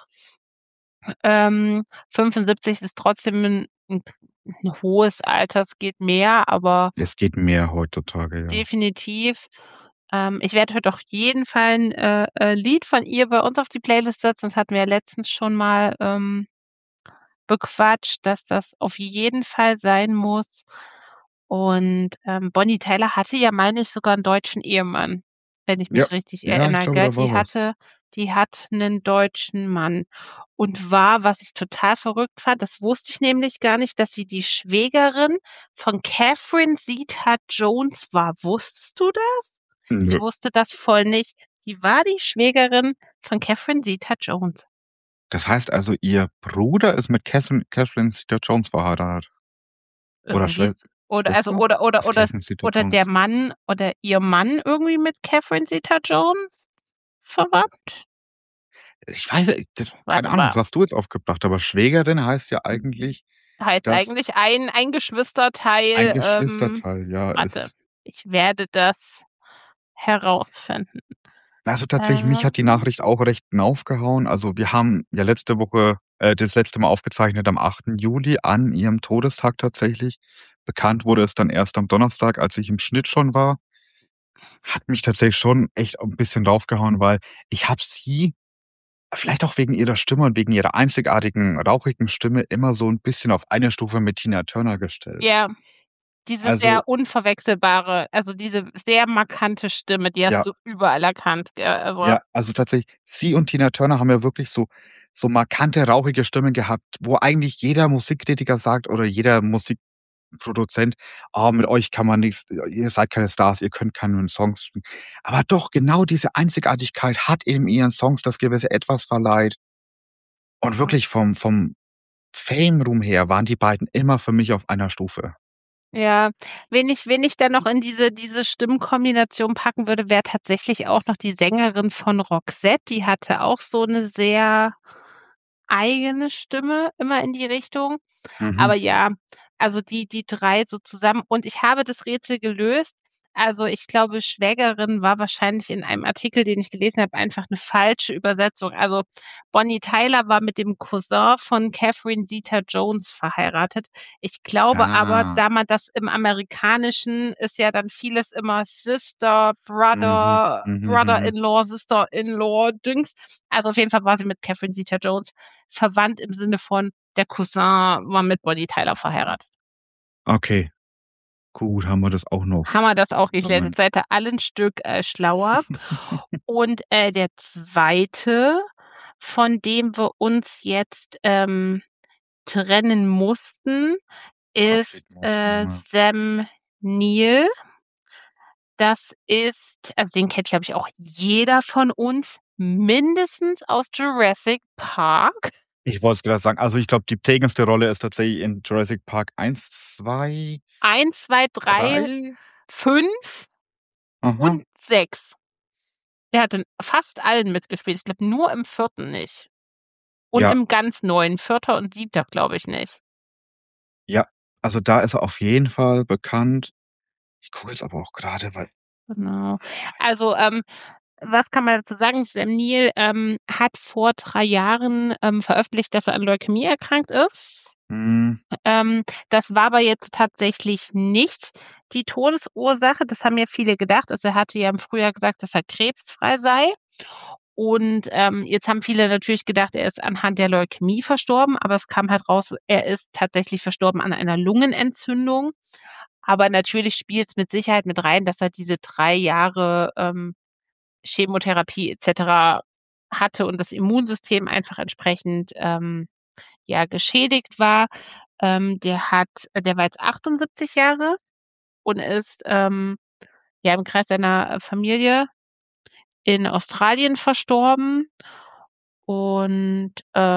75 ist trotzdem 'n hohes Alter. Es geht mehr, aber Es geht mehr heutzutage, ja. definitiv. Ich werde heute auf jeden Fall 'n, Lied von ihr bei uns auf die Playlist setzen. Das hatten wir ja letztens schon mal, bequatscht, dass das auf jeden Fall sein muss. Und, Bonnie Tyler hatte ja, meine ich, sogar 'n deutschen Ehemann, wenn ich Ja, mich richtig ja, ich erinnere, glaube, gell? da war was. Die hat 'nen deutschen Mann und war, was ich total verrückt fand, das wusste ich nämlich gar nicht, dass sie die Schwägerin von Catherine Zeta-Jones war. Wusstest du das? Ich Nö. wusste das voll nicht. Sie war die Schwägerin von Catherine Zeta-Jones. Das heißt also, ihr Bruder ist mit Catherine Zeta-Jones verheiratet oder Irgendwie s oder also Schwester? Ist Catherine oder der Zeta-Jones. Mann oder ihr Mann irgendwie mit Catherine Zeta-Jones verwandt? Ich weiß das keine Warte Ahnung, mal, das hast du jetzt aufgebracht, aber Schwägerin heißt ja eigentlich, heißt dass eigentlich ein ein Geschwisterteil, Geschwisterteil, ja, warte, ist. ich werde das herausfinden. Also, tatsächlich, mich hat die Ähm, Nachricht auch recht 'n aufgehauen. Also, wir haben ja letzte Woche das letzte Mal aufgezeichnet am 8. Juli an ihrem Todestag tatsächlich. Bekannt wurde es dann erst am Donnerstag, als ich im Schnitt schon war. Hat mich tatsächlich schon echt 'n bisschen raufgehauen, weil ich habe sie Vielleicht auch wegen ihrer Stimme und wegen ihrer einzigartigen, rauchigen Stimme immer so 'n bisschen auf eine Stufe mit Tina Turner gestellt. Ja, diese Also sehr unverwechselbare, also diese sehr markante Stimme, die hast ja, du überall erkannt, gell? Also, ja, also tatsächlich, sie und Tina Turner haben ja wirklich so markante, rauchige Stimmen gehabt, wo eigentlich jeder Musikkritiker sagt oder jeder Musikproduzent: „Oh, mit euch kann man nix, ihr seid keine Stars, ihr könnt keine Songs spielen.“ Aber doch, genau diese Einzigartigkeit hat eben ihren Songs das gewisse Etwas verleiht. Und wirklich vom Fame-Ruhm her waren die beiden immer für mich auf einer Stufe. ja, wen ich dann noch in diese Stimmkombination packen würde, wäre tatsächlich auch noch die Sängerin von Roxette. Die hatte auch so 'ne sehr eigene Stimme immer in die Richtung. Mhm. Aber ja, also die 3 so zusammen, und ich habe das Rätsel gelöst. Also, ich glaube, Schwägerin war wahrscheinlich in einem Artikel, den ich gelesen habe, einfach 'ne falsche Übersetzung. Also, Bonnie Tyler war mit dem Cousin von Catherine Zeta-Jones verheiratet. Ich glaube aber, Ah. da man das im Amerikanischen ist ja dann vieles immer Sister, Mhm. Brother, Mhm, mhm. Brother-in-law, Sister-in-law, Dings. Also, auf jeden Fall war sie mit Catherine Zeta-Jones verwandt im Sinne von der Cousin war mit Bonnie Tyler verheiratet. Okay, gut, haben wir das auch noch Haben wir das auch geklärt. zusammen. Jetzt seid ihr alle 'n Stück, schlauer. Und, der zweite, von dem wir uns jetzt, trennen mussten, ist, Abschied mussten, ja. Sam Neill. Das ist, also, den kennt, glaube ich, auch jeder von uns mindestens aus Jurassic Park. Ich wollte es grad sagen. Also, ich glaube, die prägendste Rolle ist tatsächlich in Jurassic Park 1, 2, 1, 2, 3, 3. 5 Aha, und 6. Der hat in fast allen mitgespielt. Ich glaube, nur im vierten nicht. Und ja, im ganz neuen, vierter und siebter, glaube ich nicht. ja. Also, da ist er auf jeden Fall bekannt. Ich gucke jetzt aber auch grade, weil Genau. Also, was kann man dazu sagen? Sam Neill, hat vor 3 Jahren, veröffentlicht, dass er an Leukämie erkrankt ist. mhm, Das war aber jetzt tatsächlich nicht die Todesursache. Das haben ja viele gedacht. Also, er hatte ja im Frühjahr gesagt, dass er krebsfrei sei. Und, jetzt haben viele natürlich gedacht, er ist anhand der Leukämie verstorben, aber es kam halt raus, er ist tatsächlich verstorben an einer Lungenentzündung. Aber natürlich spielt's mit Sicherheit mit rein, dass er diese 3 Jahre, Chemotherapie et cetera hatte und das Immunsystem einfach entsprechend, ja, geschädigt war. Der war jetzt 78 Jahre und ist, ja, im Kreis seiner, Familie in Australien verstorben. Und,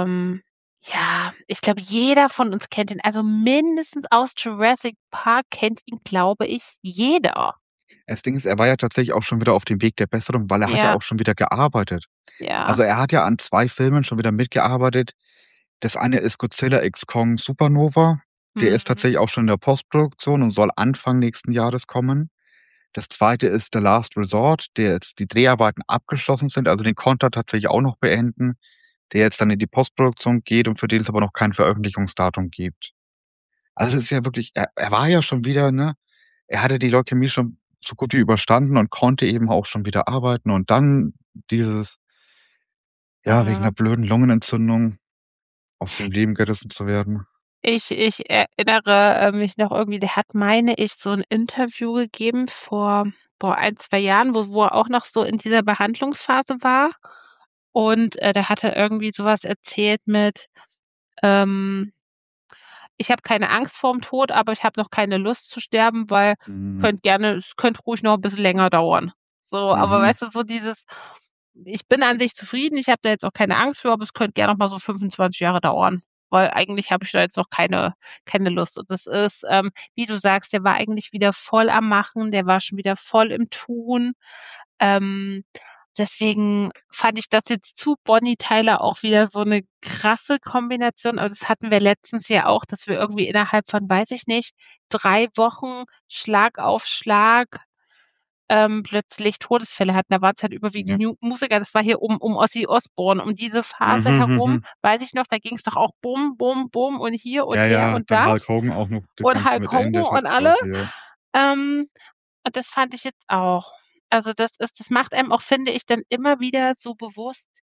ja, ich glaube, jeder von uns kennt ihn. Also, mindestens aus Jurassic Park kennt ihn, glaube ich, jeder. das Ding ist, er war ja tatsächlich auch schon wieder auf dem Weg der Besserung, weil er hat ja Ja, auch schon wieder gearbeitet. ja. Also, er hat ja an 2 Filmen schon wieder mitgearbeitet. Das eine ist Godzilla X Kong Supernova. Der ist Mhm. tatsächlich auch schon in der Postproduktion und soll Anfang nächsten Jahres kommen. Das zweite ist The Last Resort, der jetzt die Dreharbeiten abgeschlossen sind, also den konnte er tatsächlich auch noch beenden, der jetzt dann in die Postproduktion geht und für den es aber noch kein Veröffentlichungsdatum gibt. Also, das ist ja wirklich, er war ja schon wieder, ne, er hatte die Leukämie schon so gut wie überstanden und konnte eben auch schon wieder arbeiten und dann dieses, ja, wegen 'ner Ja. blöden Lungenentzündung aus dem Leben gerissen zu werden. Ich erinnere, mich noch irgendwie, der hat, meine ich, so 'n Interview gegeben vor, boah, 1, 2 Jahren, wo er auch noch so in dieser Behandlungsphase war. Und, da hat er irgendwie so was erzählt mit, ähm: „Ich habe keine Angst vorm Tod, aber ich habe noch keine Lust zu sterben, weil Mhm. es könnte ruhig noch 'n bisschen länger dauern.“ So, aber Mhm. weißt du, so dieses: „Ich bin an sich zufrieden, ich habe da jetzt auch keine Angst vor, aber es könnte gern noch mal so 25 Jahre dauern, weil eigentlich habe ich da jetzt noch keine Lust.“ Und das ist, wie du sagst, der war eigentlich wieder voll am Machen, der war schon wieder voll im Tun. Ähm, Deswegen fand ich das jetzt zu Bonnie Tyler auch wieder so 'ne krasse Kombination, aber das hatten wir letztens ja auch, dass wir irgendwie innerhalb von, weiß ich nicht, 3 Wochen Schlag auf Schlag, plötzlich Todesfälle hatten. Da waren's halt überwiegend Ja. Musiker. Das war hier um Ozzy Osbourne, um diese Phase Mhm, herum, mhm. weiß ich noch, da ging's doch auch bum, bum, bum und hier und Ja, der ja, und dann Hulk das Hogan auch noch das und Ganze Hulk mit Ende Hogan und alle. Phase, ja. Ähm, und das fand ich jetzt auch. Also, das macht einem auch, finde ich, dann immer wieder so bewusst,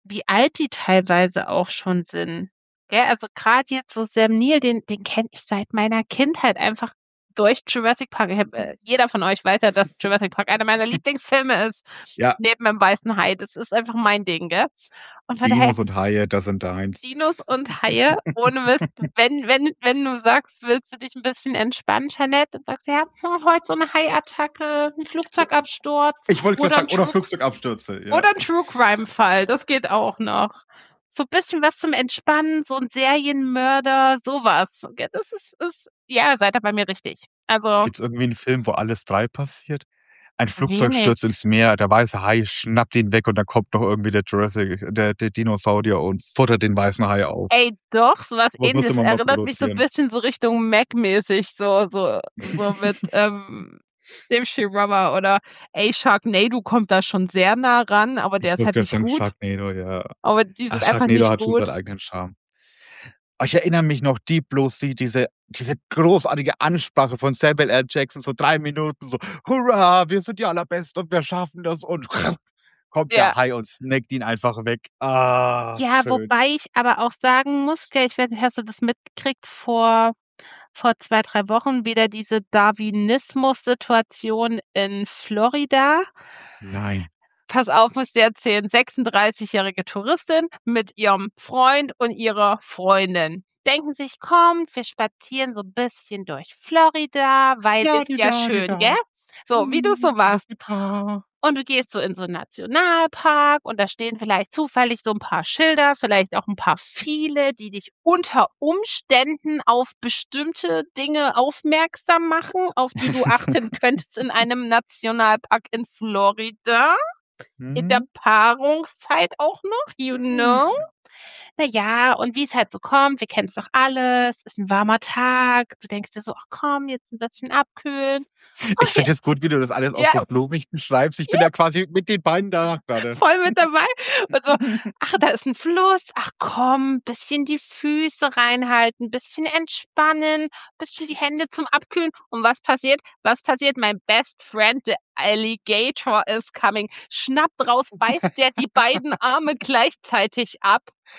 wie alt die teilweise auch schon sind. Gell, also grad jetzt so Sam Neill, den kenne ich seit meiner Kindheit einfach durch Jurassic Park. Jeder von euch weiß ja, dass Jurassic Park einer meiner Lieblingsfilme ist, Ja, neben dem Weißen Hai. Das ist einfach mein Ding, gell? Und von daher Dinos und Haie, das sind deins. Dinos und Haie, ohne Mist. Wenn du sagst, willst du dich ein bisschen entspannen, Jeanette, dann sagst du: „Ja, heute so eine Haiattacke, 'n Flugzeugabsturz Ich wollte gerade oder 'n sagen, oder True Flugzeugabstürze, ja. oder 'n True Crime Fall." Das geht auch noch. So bisschen was zum Entspannen, so 'n Serienmörder, so was. Das ist ja, seid ihr bei mir richtig. Also, Gibt's irgendwie 'n Film, wo alles 3 passiert? Ein Flugzeug wenig. stürzt ins Meer, der weiße Hai schnappt ihn weg und dann kommt noch irgendwie der Dinosaurier und futtert den weißen Hai auf. Ey, doch, so was So was müsste Ähnliches. man mal Erinnert mich so 'n produzieren. bisschen so Richtung Mac-mäßig, so mit, dem Chihuahua oder ey, Sharknado kommt da schon sehr nah ran, aber der Ich ist wollte halt grad nicht sagen gut. Sharknado, ja. Aber die Ach, sind einfach Sharknado nicht hat schon seinen gut. eigenen Charme. Aber ich erinnere mich noch, Deep Blue Sea, diese großartige Ansprache von Samuel L. Jackson, so 3 Minuten so: „Hurra, wir sind die Allerbesten und wir schaffen das" und kommt Ja. der Hai und snackt ihn einfach weg. Ah, Ja, schön. wobei ich aber auch sagen muss, gell, ich weiß nicht, hast du das mitgekriegt vor 2, 3 Wochen wieder diese Darwinismus-Situation in Florida? Nein. Pass auf, muss ich dir erzählen. 36-jährige Touristin mit ihrem Freund und ihrer Freundin. Denken sich: „Kommt, wir spazieren so 'n bisschen durch Florida, weil ist ja schön", La-di-da-di-da. gell? So, wie du's so machst. La-di-da. Und du gehst so in so 'n Nationalpark und da stehen vielleicht zufällig so 'n paar Schilder, vielleicht auch 'n paar viele, die dich unter Umständen auf bestimmte Dinge aufmerksam machen, auf die du achten könntest in einem Nationalpark in Florida. In der Mhm. Paarungszeit auch noch, you know? Na ja, und wie's halt so kommt, wir kennen's doch alle, es ist 'n warmer Tag. Du denkst dir so: „Ach komm, jetzt 'n bisschen abkühlen." Ich Ach ja, finde es gut, wie du das alles auch ja, so blumig beschreibst. Ich bin ja, ja quasi mit den beiden da grade. voll mit dabei. Und so: „Ach, da ist 'n Fluss. Ach komm, bisschen die Füße reinhalten, bisschen entspannen, bisschen die Hände zum Abkühlen." Und was passiert? Was passiert? Mein best friend, the alligator is coming. Schnappt raus, beißt der die beiden Arme gleichzeitig ab.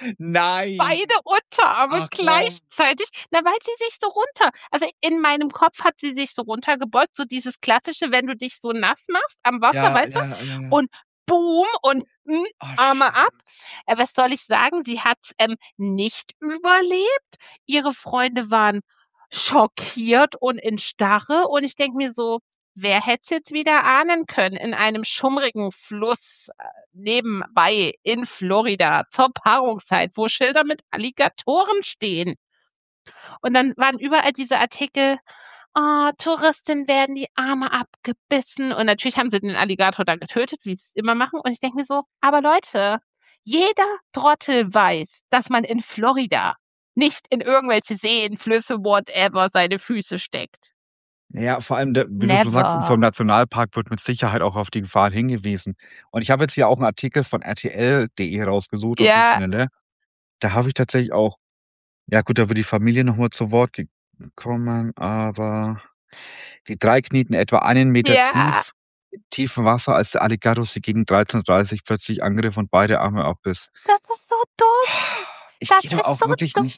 Nein. Beide Unterarme Ach komm. gleichzeitig. Na, weil sie sich so runter also, in meinem Kopf hat sie sich so runtergebeugt, so dieses Klassische, wenn du dich so nass machst am Wasser, Ja, weißt du? ja, ja. Und boom und, Oh, Arme ab. Schatz. Was soll ich sagen? Sie hat's, nicht überlebt. Ihre Freunde waren schockiert und in Starre und ich denke mir so: „Wer hätte es jetzt wieder ahnen können in einem schummrigen Fluss, nebenbei in Florida zur Paarungszeit, wo Schilder mit Alligatoren stehen." Und dann waren überall diese Artikel: „Ah, Touristinnen werden die Arme abgebissen." Und natürlich haben sie den Alligator dann getötet, wie sie's immer machen. Und ich denke mir so: „Aber Leute, jeder Trottel weiß, dass man in Florida nicht in irgendwelche Seen, Flüsse, whatever seine Füße steckt." Ja, vor allem, der wie du schon sagst, in so 'nem Never. Nationalpark wird mit Sicherheit auch auf die Gefahren hingewiesen. Und ich habe jetzt hier auch 'n Artikel von RTL.de rausgesucht auf die Ja, Schnelle. Da habe ich tatsächlich auch ja gut, da wird die Familie noch mal zu Wort gekommen, aber die 3 knieten etwa einen Meter ja, tief im Wasser, als der Alligator sie gegen 13:30 plötzlich angriff und beide Arme abbiss. das ist so dumm. Ich Das gehe doch ist auch so wirklich dumm. nicht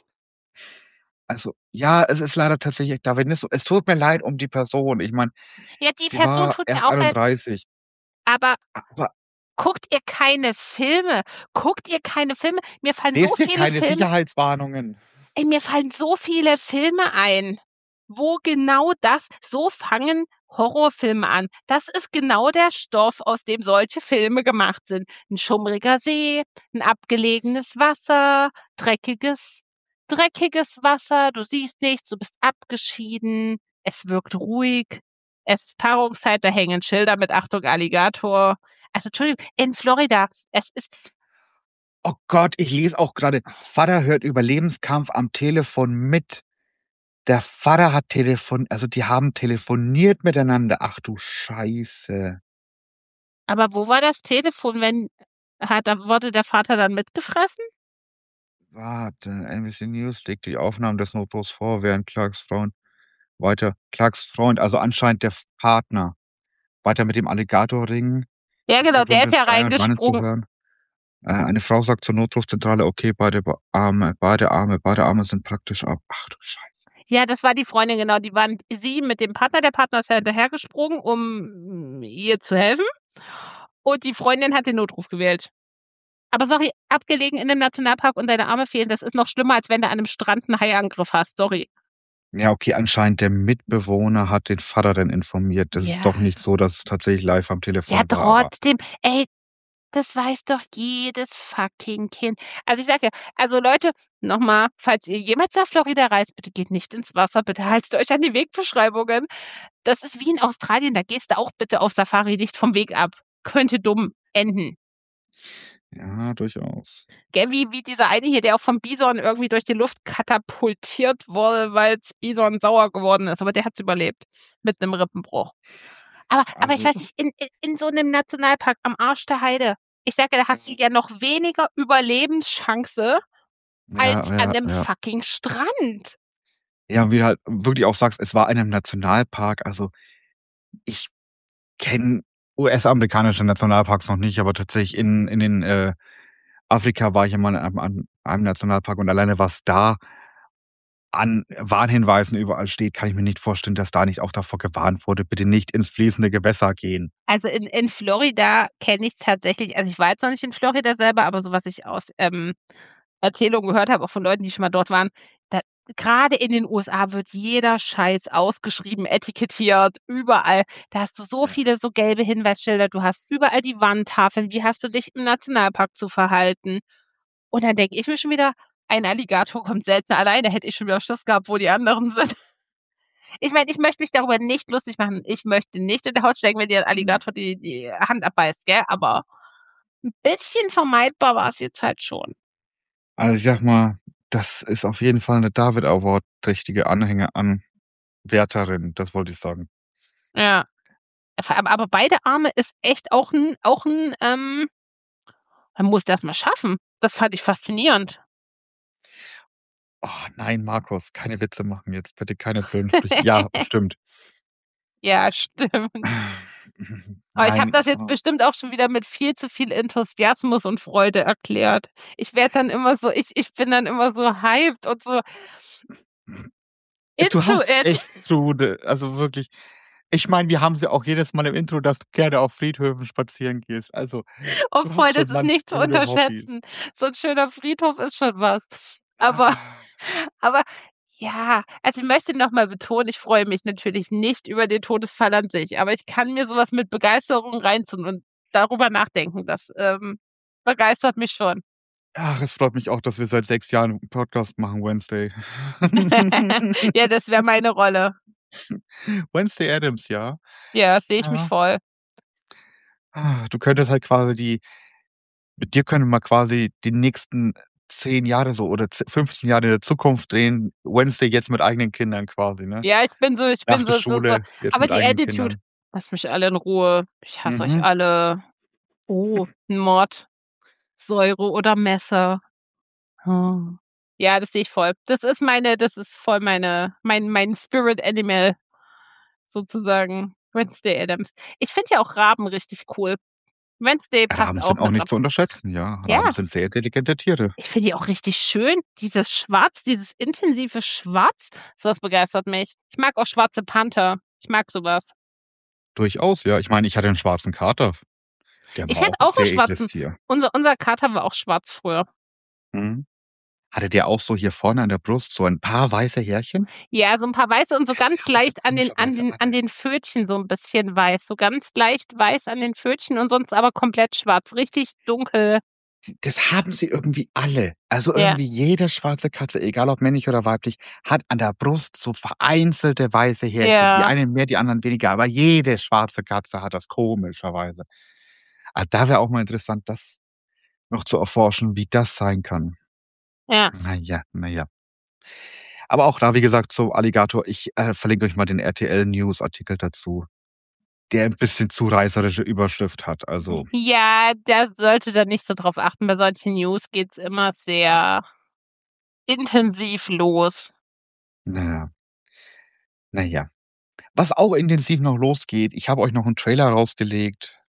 also, ja, es ist leider tatsächlich Darwinismus. Es tut mir leid um die Person. Ich meine, Ja, die sie Person war tut mir erst auch leid, 31, aber aber guckt ihr keine Filme? Guckt ihr keine Filme? Mir fallen so lest dir viele keine Filme Sicherheitswarnungen. mir fallen so viele Filme ein, wo genau das so fangen Horrorfilme an. Das ist genau der Stoff, aus dem solche Filme gemacht sind. 'N schummriger See, 'n abgelegenes Wasser, dreckiges Wasser, du siehst nichts, du bist abgeschieden, es wirkt ruhig, es ist Paarungszeit, da hängen Schilder mit „Achtung Alligator." Also, Entschuldigung, in Florida, es ist Oh Gott, ich lese auch grade: Vater hört Überlebenskampf am Telefon mit. Der Vater hat die haben telefoniert miteinander. Ach du Scheiße. aber wo war das Telefon, wenn da wurde der Vater dann mitgefressen? Warte, NBC News legt die Aufnahmen des Notrufs vor, während Clarks Freund, also anscheinend der Partner, weiter mit dem Alligator ringen. Ja, Im genau, der Dunkeln ist ja schreien und weinen zu reingesprungen. hören. Eine Frau sagt zur Notrufzentrale: „Okay, beide Arme sind praktisch ab." Ach du Scheiße. Ja, das war die Freundin, genau. Die waren sie mit dem Partner. Der Partner ist ja hinterhergesprungen, um ihr zu helfen. Und die Freundin hat den Notruf gewählt. Aber sorry, abgelegen in 'nem Nationalpark und deine Arme fehlen, das ist noch schlimmer, als wenn du an 'nem Strand 'n Haiangriff hast, sorry. Ja, okay, anscheinend der Mitbewohner hat den Vater dann informiert. Das ist doch Ja. nicht so, dass es tatsächlich live am Ja, Telefon war, aber trotzdem. Ey, das weiß doch jedes fucking Kind. Also, ich sage ja, also, Leute, noch mal, falls ihr jemals nach Florida reist, bitte geht nicht ins Wasser, bitte haltet euch an die Wegbeschreibungen. Das ist wie in Australien, da gehst du auch bitte auf Safari nicht vom Weg ab. Könnte dumm enden. ja, durchaus. Gell, wie dieser eine hier, der auch vom Bison irgendwie durch die Luft katapultiert wurde, weil's Bison sauer geworden ist, aber der hat's überlebt mit 'nem Rippenbruch. Aber ich Also, weiß nicht, in so 'nem Nationalpark am Arsch der Heide, ich sage ja, da hast du ja noch weniger Überlebenschance ja, als an ja, 'nem ja. fucking Strand. Ja, und wie du halt wirklich auch sagst, es war in 'nem Nationalpark. Also, ich kenne US-amerikanische Nationalparks noch nicht, aber tatsächlich in den, Afrika war ich ja mal an einem Nationalpark und alleine was da an Warnhinweisen überall steht, kann ich mir nicht vorstellen, dass da nicht auch davor gewarnt wurde: „Bitte nicht ins fließende Gewässer gehen." Also, in Florida kenne ich's tatsächlich, also, ich war jetzt noch nicht in Florida selber, aber so was ich aus, Erzählungen gehört habe, auch von Leuten, die schon mal dort waren, da grade in den USA wird jeder Scheiß ausgeschrieben, etikettiert, überall. Da hast du so Ja. viele so gelbe Hinweisschilder, du hast überall die Warntafeln, wie hast du dich im Nationalpark zu verhalten? Und dann denke ich mir schon wieder: „Ein Alligator kommt selten allein", da hätte ich schon wieder Schiss gehabt, wo die anderen sind. Ich meine, ich möchte mich darüber nicht lustig machen. Ich möchte nicht in der Haut stecken, wenn dir 'n Alligator die Hand abbeißt, gell? Aber 'n bisschen vermeidbar war's jetzt halt schon. Also, ich sage mal, das ist auf jeden Fall 'ne David Award trächtige Anwärterin, das wollte ich sagen. Ja. Vor allem aber beide Arme ist echt auch 'n, man muss das mal schaffen. Das fand ich faszinierend. Oh nein, Markus, keine Witze machen jetzt, bitte keine blöden Sprüche. Ja, stimmt. Ja, stimmt. Aber ich habe Nein, das jetzt bestimmt auch schon wieder mit viel zu viel Enthusiasmus und Freude erklärt. Ich bin dann immer so hyped und so du into hast it. echt Trude, also wirklich. Ich meine, wir haben's ja auch jedes Mal im Intro, dass du gerne auf Friedhöfen spazieren gehst. Also, Oh, du hast voll, das schon ist manch nicht zu gute Hobbys. unterschätzen. So 'n schöner Friedhof ist schon was. Aber Ah, aber ja, also, ich möchte noch mal betonen, ich freue mich natürlich nicht über den Todesfall an sich, aber ich kann mir so was mit Begeisterung reinziehen und darüber nachdenken. Das, begeistert mich schon. ach, es freut mich auch, dass wir seit 6 Jahren 'n Podcast machen, Wednesday. Ja, das wäre meine Rolle. Wednesday Addams, ja. Ja, sehe ich mich Ja. voll. Du könntest halt quasi die mit dir können wir quasi die nächsten 10 Jahre so oder 15 Jahre in der Zukunft drehen. Wednesday jetzt mit eigenen Kindern quasi, ne? Ja, ich Nach bin der so Schule, jetzt aber mit die eigenen Attitude: Kindern. „Lasst mich alle in Ruhe. Ich hasse euch Mhm. alle. Oh, 'n Mord, Säure oder Messer." Oh. Ja, das sehe ich voll. Das ist voll mein Spirit Animal sozusagen, Wednesday Addams. Ich finde ja auch Raben richtig cool. Wednesday passt Raben auch sind auch mit nicht drauf. zu unterschätzen, ja. Ja, Raben sind sehr intelligente Tiere. ich finde die auch richtig schön. Dieses Schwarz, dieses intensive Schwarz, so was begeistert mich. Ich mag auch schwarze Panther. Ich mag so was. Durchaus, ja. Ich meine, ich hatte 'n schwarzen Kater. Der Ich war hatte auch 'n auch 'n sehr edles schwarzen, Tier. unser Kater war auch schwarz früher. Mhm. Hatte der auch so hier vorne an der Brust so ein paar weiße Härchen? Ja, so 'n paar weiße und so Das ganz haben sie leicht komischerweise an alle. den Pfötchen so 'n bisschen weiß, so ganz leicht weiß an den Pfötchen und sonst aber komplett schwarz, richtig dunkel. Das haben sie irgendwie alle. Also, Ja, irgendwie jede schwarze Katze, egal ob männlich oder weiblich, hat an der Brust so vereinzelte weiße Härchen. Die ja, einen mehr, die anderen weniger, aber jede schwarze Katze hat das komischerweise. Ah, da wäre auch mal interessant, das noch zu erforschen, wie das sein kann. ja, Na ja, na ja. Aber auch da, wie gesagt, zum Alligator, ich, verlinke euch mal den RTL News Artikel dazu, der 'n bisschen zu reißerische Überschrift hat. Also, ja, der sollte da nicht so drauf achten. Bei solchen News geht's immer sehr intensiv los. na ja, na ja. Was auch intensiv noch losgeht, ich habe euch noch 'n Trailer rausgelegt,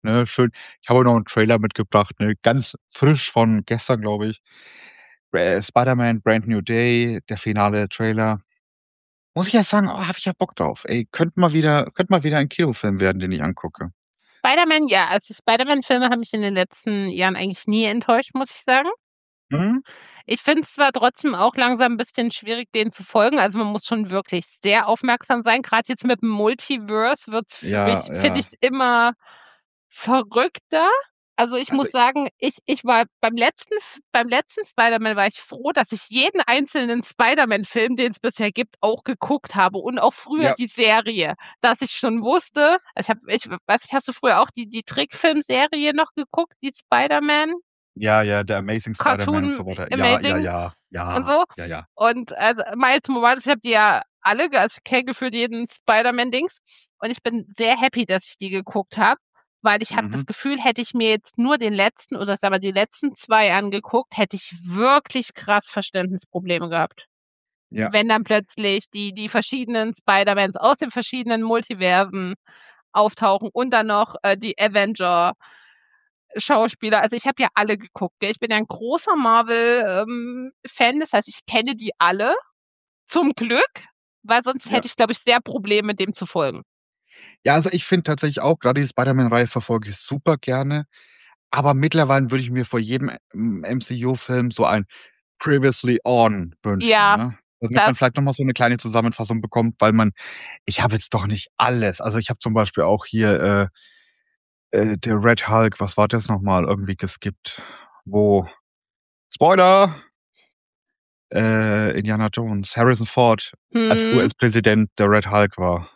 ne, schön. Ich habe auch noch 'n Trailer mitgebracht, ne, ganz frisch von gestern, glaube ich. Spider-Man: Brand New Day, der finale Trailer. Muss ich erst sagen, habe ich ja Bock drauf. Ey, könnte mal wieder ein Kinofilm werden, den ich angucke. Spider-Man, ja, also die Spider-Man-Filme haben mich in den letzten Jahren eigentlich nie enttäuscht, muss ich sagen. Mhm. Ich finde es zwar trotzdem auch langsam 'n bisschen schwierig, denen zu folgen. Also, man muss schon wirklich sehr aufmerksam sein. Grad jetzt mit dem Multiverse wird's für Ja, mich finde ja. ich's immer verrückter. Also, ich Also, muss sagen, ich war beim letzten Spider-Man war ich froh, dass ich jeden einzelnen Spider-Man-Film, den's bisher gibt, auch geguckt habe und auch früher ja, die Serie, dass ich schon wusste ich weiß nicht, hast du früher auch die Trickfilmserie noch geguckt, die Spider-Man ja, ja, der Amazing Spider-Man und Cartoon so weiter. Ja, ja, Amazing ja, und ja, so? ja, ja. Und, also, Miles Morales, ich habe die ja alle also, ich kenne gefühlt jeden Spider-Man-Dings und ich bin sehr happy, dass ich die geguckt habe, weil ich habe das Mhm. Gefühl, hätte ich mir jetzt nur den letzten oder sagen wir die letzten 2 angeguckt, hätte ich wirklich krass Verständnisprobleme gehabt. Ja. Wenn dann plötzlich die verschiedenen Spider-Mans aus den verschiedenen Multiversen auftauchen und dann noch, die Schauspieler. Also, ich habe ja alle geguckt, gell? Ich bin ja 'n großer Marvel, Fan, das heißt, ich kenne die alle, zum Glück, weil sonst Ja. hätte ich, glaube ich, sehr Probleme, dem zu folgen. Ja, also, ich finde tatsächlich auch, grade die Spider-Man-Reihe verfolge ich super gerne, aber mittlerweile würde ich mir vor jedem, MCU-Film so ein Previously On wünschen, Ja, ne? Damit man das vielleicht noch mal so 'ne kleine Zusammenfassung bekommt, weil ich habe jetzt doch nicht alles. Also, ich habe zum Beispiel auch hier, der Red Hulk, was war das noch mal, irgendwie geskippt, wo Spoiler, Indiana Jones, Harrison Ford als mhm, US-Präsident der Red Hulk war.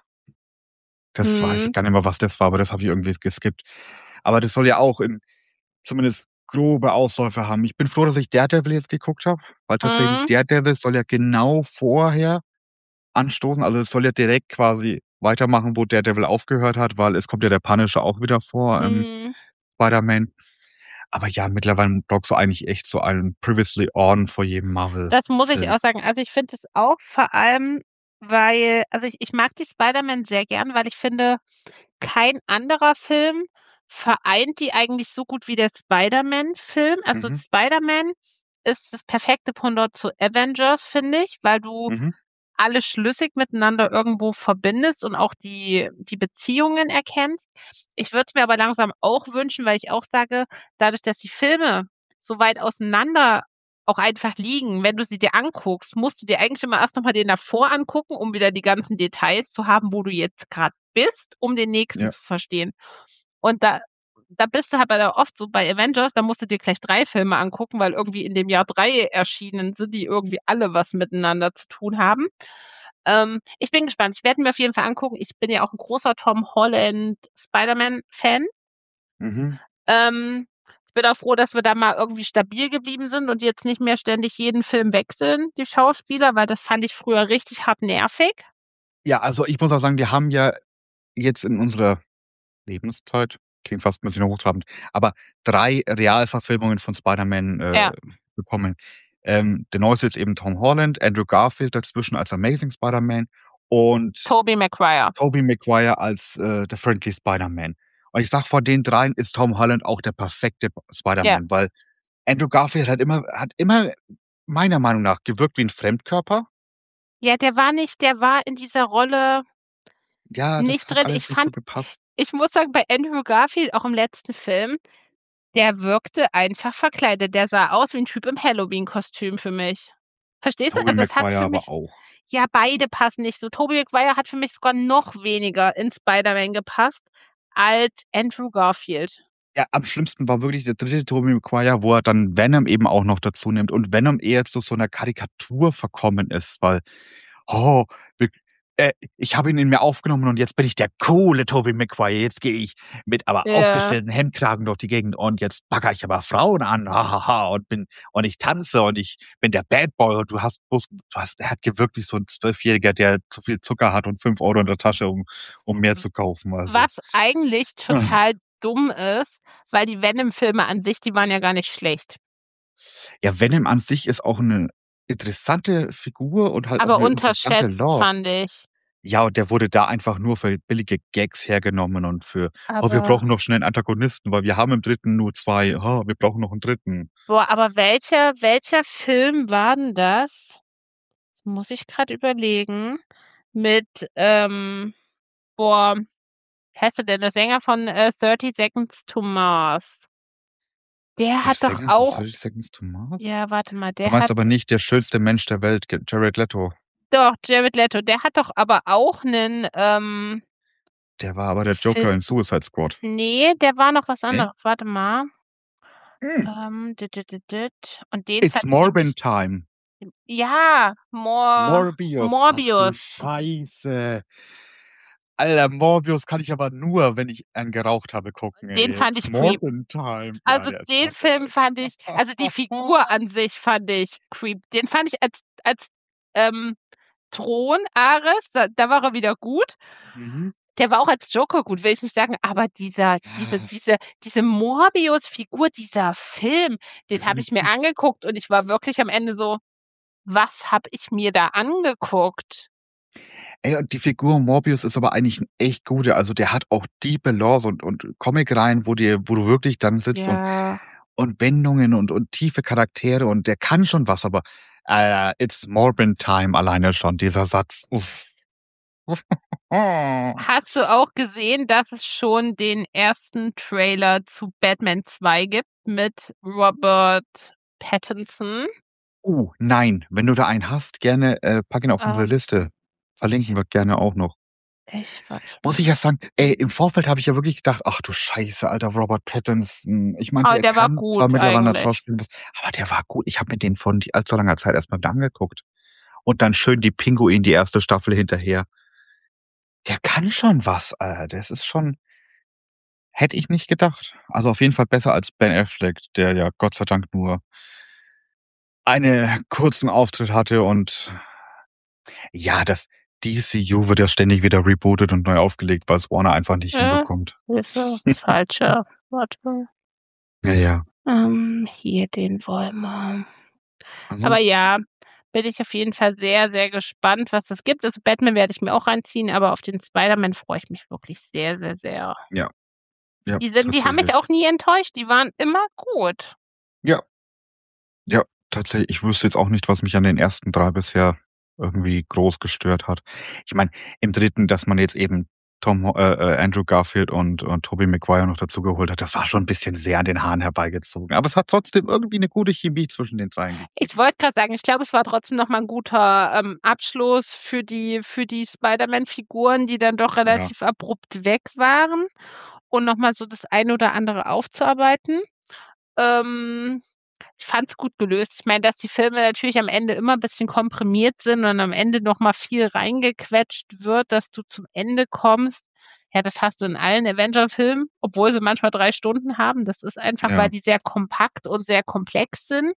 Das weiß ich mhm, gar nicht mehr, was das war, aber das habe ich irgendwie geskippt. Aber das soll ja auch in zumindest grobe Ausläufe haben. Ich bin froh, dass ich Daredevil jetzt geguckt habe, weil tatsächlich mhm, Daredevil soll ja genau vorher anstoßen. Also, es soll ja direkt quasi weitermachen, wo Daredevil aufgehört hat, weil es kommt ja der Punisher auch wieder vor, mhm. Spider-Man. Aber ja, mittlerweile brauchst du eigentlich echt so einen Previously On vor jedem Das muss ich Marvel-Film. auch sagen. Also, ich finde es auch vor allem, weil also, ich mag die Spider-Man sehr gern, weil ich finde, kein anderer Film vereint die eigentlich so gut wie der Spider-Man-Film. Also, Mhm, Spider-Man ist das perfekte Pendant zu Avengers, finde ich, weil du mhm, alle schlüssig miteinander irgendwo verbindest und auch die Beziehungen erkennst. Ich würde es mir aber langsam auch wünschen, weil ich auch sage, dadurch, dass die Filme so weit auseinander auch einfach liegen, wenn du sie dir anguckst, musst du dir eigentlich immer erst noch mal den davor angucken, um wieder die ganzen Details zu haben, wo du jetzt grad bist, um den nächsten ja, zu verstehen. Und da bist du halt bei oft so bei Avengers, da musst du dir gleich 3 Filme angucken, weil irgendwie in dem Jahr 3 erschienen sind, die irgendwie alle was miteinander zu tun haben. Ich bin gespannt. Ich werde mir auf jeden Fall angucken. Ich bin ja auch 'n großer Tom Holland Spider-Man-Fan. mhm. Ich bin auch froh, dass wir da mal irgendwie stabil geblieben sind und jetzt nicht mehr ständig jeden Film wechseln, die Schauspieler, weil das fand ich früher richtig hart nervig. Ja, also, ich muss auch sagen, wir haben ja jetzt in unserer Lebenszeit, klingt fast 'n bisschen hochtrabend, aber 3 Realverfilmungen von Spider-Man, Ja, bekommen. Der neueste ist eben Tom Holland, Andrew Garfield dazwischen als Amazing Spider-Man und Tobey Maguire. Tobey Maguire als, der Friendly Spider-Man. Und ich sage, von den dreien ist Tom Holland auch der perfekte Ja. Spider-Man, weil Andrew Garfield hat immer meiner Meinung nach gewirkt wie 'n Fremdkörper. Ja, der war in dieser Rolle Ja, das nicht hat drin. alles nicht so gepasst. Ich muss sagen, bei Andrew Garfield, auch im letzten Film, der wirkte einfach verkleidet. Der sah aus wie 'n Typ im Halloween-Kostüm für mich. Verstehst du? Tobey Also, es hat Maguire für aber mich auch. ja, beide passen nicht so. Tobey Maguire hat für mich sogar noch weniger in Spider-Man gepasst als Andrew Garfield. Ja, am schlimmsten war wirklich der dritte Tobey Maguire, wo er dann Venom eben auch noch dazu nimmt und Venom eher zu so 'ner Karikatur verkommen ist, weil: „Oh, wir ich habe ihn in mir aufgenommen und jetzt bin ich der coole Tobey Maguire. Jetzt gehe ich mit aber Ja. aufgestellten Hemdkragen durch die Gegend und jetzt baggere ich aber Frauen an, hahaha, und ich tanze und ich bin der Bad Boy und du hast er hat gewirkt wie so 'n Zwölfjähriger, der zu viel Zucker hat und 5 € in der Tasche, um mehr W zu kaufen, also. Was eigentlich total dumm ist, weil die Venom-Filme an sich, die waren ja gar nicht schlecht. Ja, Venom an sich ist auch 'ne interessante Figur und halt auch Aber 'ne interessante unterschätzt, Lore. fand ich. Ja, und der wurde da einfach nur für billige Gags hergenommen und für: „Oh, wir Aber brauchen noch schnell 'n Antagonisten, weil wir haben im dritten nur 2. Wir brauchen noch 'n dritten." boah, aber welcher Film war 'n das? Jetzt muss ich grad überlegen. Mit, boah, wie heißt er denn? Der Sänger von, 30 Seconds to Mars. Der Der hat doch Sänger von auch 30 Seconds to Mars? ja, warte mal, Du der meinst hat aber nicht der schönste Mensch der Welt, Jared Leto. doch, Jared Leto, der hat doch aber auch 'nen, Der war aber der Joker Film in Suicide Squad. ne, der war noch was Ne? anderes. Warte mal. Hm. Und den It's fand ich Morbin nämlich Time. ja, Morbius. Ach du Morbius. Scheiße. Alter, Morbius kann ich aber nur, wenn ich einen geraucht habe, gucken, Den ey. fand It's ich creep. Morbin Time. Ja, Also, der ist den kacke, Film fand Alter. ich also, die Figur an sich fand ich creep. Den fand ich als, ähm, Thron Ares, da war er wieder gut. Mhm. Der war auch als Joker gut, will ich nicht sagen, aber diese Morbius-Figur, dieser Film, den habe ich mir angeguckt und ich war wirklich am Ende so: „Was habe ich mir da angeguckt?“ Ey, und die Figur Morbius ist aber eigentlich 'n echt guter. Also, der hat auch die Balance und Comicreihen, wo du wirklich dann sitzt Ja. und Wendungen und tiefe Charaktere und der kann schon was, aber, It's Morbin Time alleine schon, dieser Satz. Uff. Hast du auch gesehen, dass es schon den ersten Trailer zu Batman 2 gibt mit Robert Pattinson? Nein, wenn du da einen hast, gerne, pack ihn auf unsere Ähm, Liste. Verlinken wir gerne auch noch. warte Muss ich mal. ja sagen, ey, im Vorfeld habe ich ja wirklich gedacht: „Ach du Scheiße, Alter, Robert Pattinson." Ich meinte, Aber er der war kann zwar gut mittlerweile nicht eigentlich. schauspielen, was aber der war gut. Ich habe mir den vor nicht allzu langer Zeit erst mal wieder angeguckt. Und dann schön die Pinguin, die erste Staffel hinterher. Der kann schon was, das ist schon hätte ich nicht gedacht. Also, auf jeden Fall besser als Ben Affleck, der ja Gott sei Dank nur einen kurzen Auftritt hatte und ja, das DCU wird ja ständig wieder rebootet und neu aufgelegt, weil's Warner einfach nicht Äh, hinbekommt. Hilfe, falscher. Warte. Ja, ja. Hier, den wollen wir. Aber Ansonsten ja, bin ich auf jeden Fall sehr, sehr gespannt, was es gibt. Also, Batman werde ich mir auch reinziehen, aber auf den Spider-Man freue ich mich wirklich sehr, sehr, sehr. ja, ja, Die haben mich tatsächlich. auch nie enttäuscht, die waren immer gut. Ja, ja, tatsächlich. Ich wüsste jetzt auch nicht, was mich an den ersten 3 bisher irgendwie groß gestört hat. Ich meine, im dritten, dass man jetzt eben Andrew Garfield und Tobey Maguire noch dazugeholt hat, das war schon 'n bisschen sehr an den Haaren herbeigezogen. Aber es hat trotzdem irgendwie 'ne gute Chemie zwischen den dreien Ich gegeben. wollte grad sagen, ich glaube, es war trotzdem noch mal 'n guter, Abschluss für die Spider-Man-Figuren, die dann doch Ja, relativ abrupt weg waren und noch mal so das eine oder andere aufzuarbeiten. Ähm, Ich fand's gut gelöst. Ich meine, dass die Filme natürlich am Ende immer bisschen komprimiert sind und am Ende noch mal viel reingequetscht wird, dass du zum Ende kommst. Ja, das hast du in allen Avenger-Filmen, obwohl sie manchmal 3 Stunden haben. Das ist einfach, weil ja, die sehr kompakt und sehr komplex sind.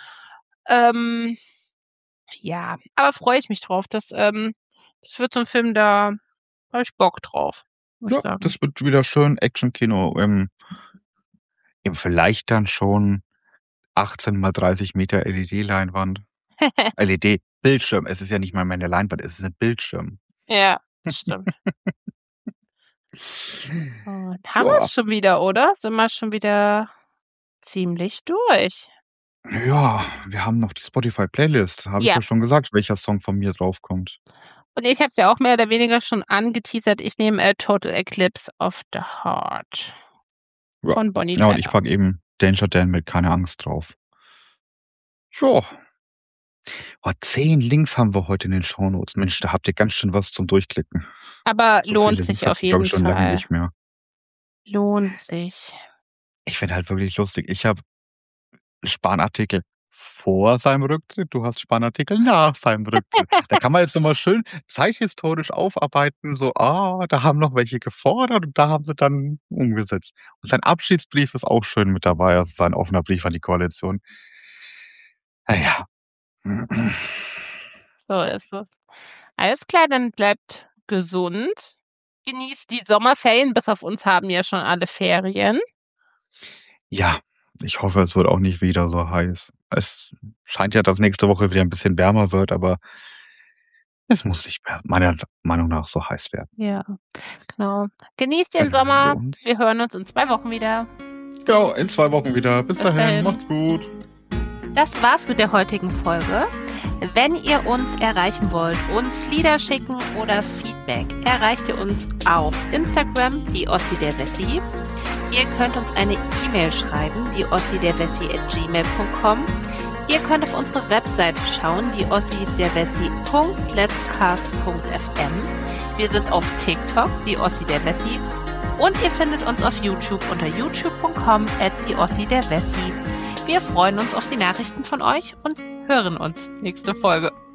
Ähm, ja, aber freue ich mich drauf. Das wird so 'n Film, da habe ich Bock drauf, muss ich ja, sagen. das wird wieder schön Actionkino im vielleicht dann schon 18 mal 30 Meter LED-Leinwand. LED-Bildschirm. Es ist ja nicht mal mehr 'ne Leinwand, es ist 'n Bildschirm. Ja, das stimmt. Und haben Ja, wir's schon wieder, oder? Sind wir schon wieder ziemlich durch. ja, wir haben noch die Spotify-Playlist. Habe ich Ja, ja schon gesagt, welcher Song von mir draufkommt. und ich habe es ja auch mehr oder weniger schon angeteasert. Ich nehme, „Total Eclipse of the Heart“ Ja. von Bonnie Ja, und ich Tyler. packe eben Danger Dan mit „Keine Angst" drauf. Ja. 10 Links haben wir heute in den Shownotes. Mensch, da habt ihr ganz schön was zum Durchklicken. Aber So lohnt viele Links sich auf hatten wir, glaube jeden ich, schon lange Fall. nicht mehr. Lohnt sich. Ich finde halt wirklich lustig. Ich habe Spanartikel vor seinem Rücktritt, du hast Spanartikel nach seinem Rücktritt. Da kann man jetzt noch mal schön zeithistorisch aufarbeiten, so: da haben noch welche gefordert und da haben sie dann umgesetzt." Und sein Abschiedsbrief ist auch schön mit dabei, also sein offener Brief an die Koalition. Na ja. So ist es. Alles klar, dann bleibt gesund. Genießt die Sommerferien, bis auf uns haben ja schon alle Ferien. Ja, ich hoffe, es wird auch nicht wieder so heiß. Es scheint ja, dass nächste Woche wieder 'n bisschen wärmer wird, aber Es muss nicht mehr meiner Meinung nach so heiß werden. Ja, genau. Genießt den Dann hören wir Sommer. uns. Wir hören uns in 2 Wochen wieder. Genau, in 2 Wochen wieder. Bis Bis dahin, dahin. macht's gut. Das war's mit der heutigen Folge. Wenn ihr uns erreichen wollt, uns Lieder schicken oder Feedback, erreicht ihr uns auf Instagram, die Ossi der Wessi. Ihr könnt uns eine E-Mail schreiben, die ossiderwessi@gmail.com. Ihr könnt auf unsere Webseite schauen, die ossiderwessi.letscast.fm. Wir sind auf TikTok, die Ossi der Wessi. Und ihr findet uns auf YouTube unter youtube.com/dieOssiderwessi. Wir freuen uns auf die Nachrichten von euch und hören uns nächste Folge.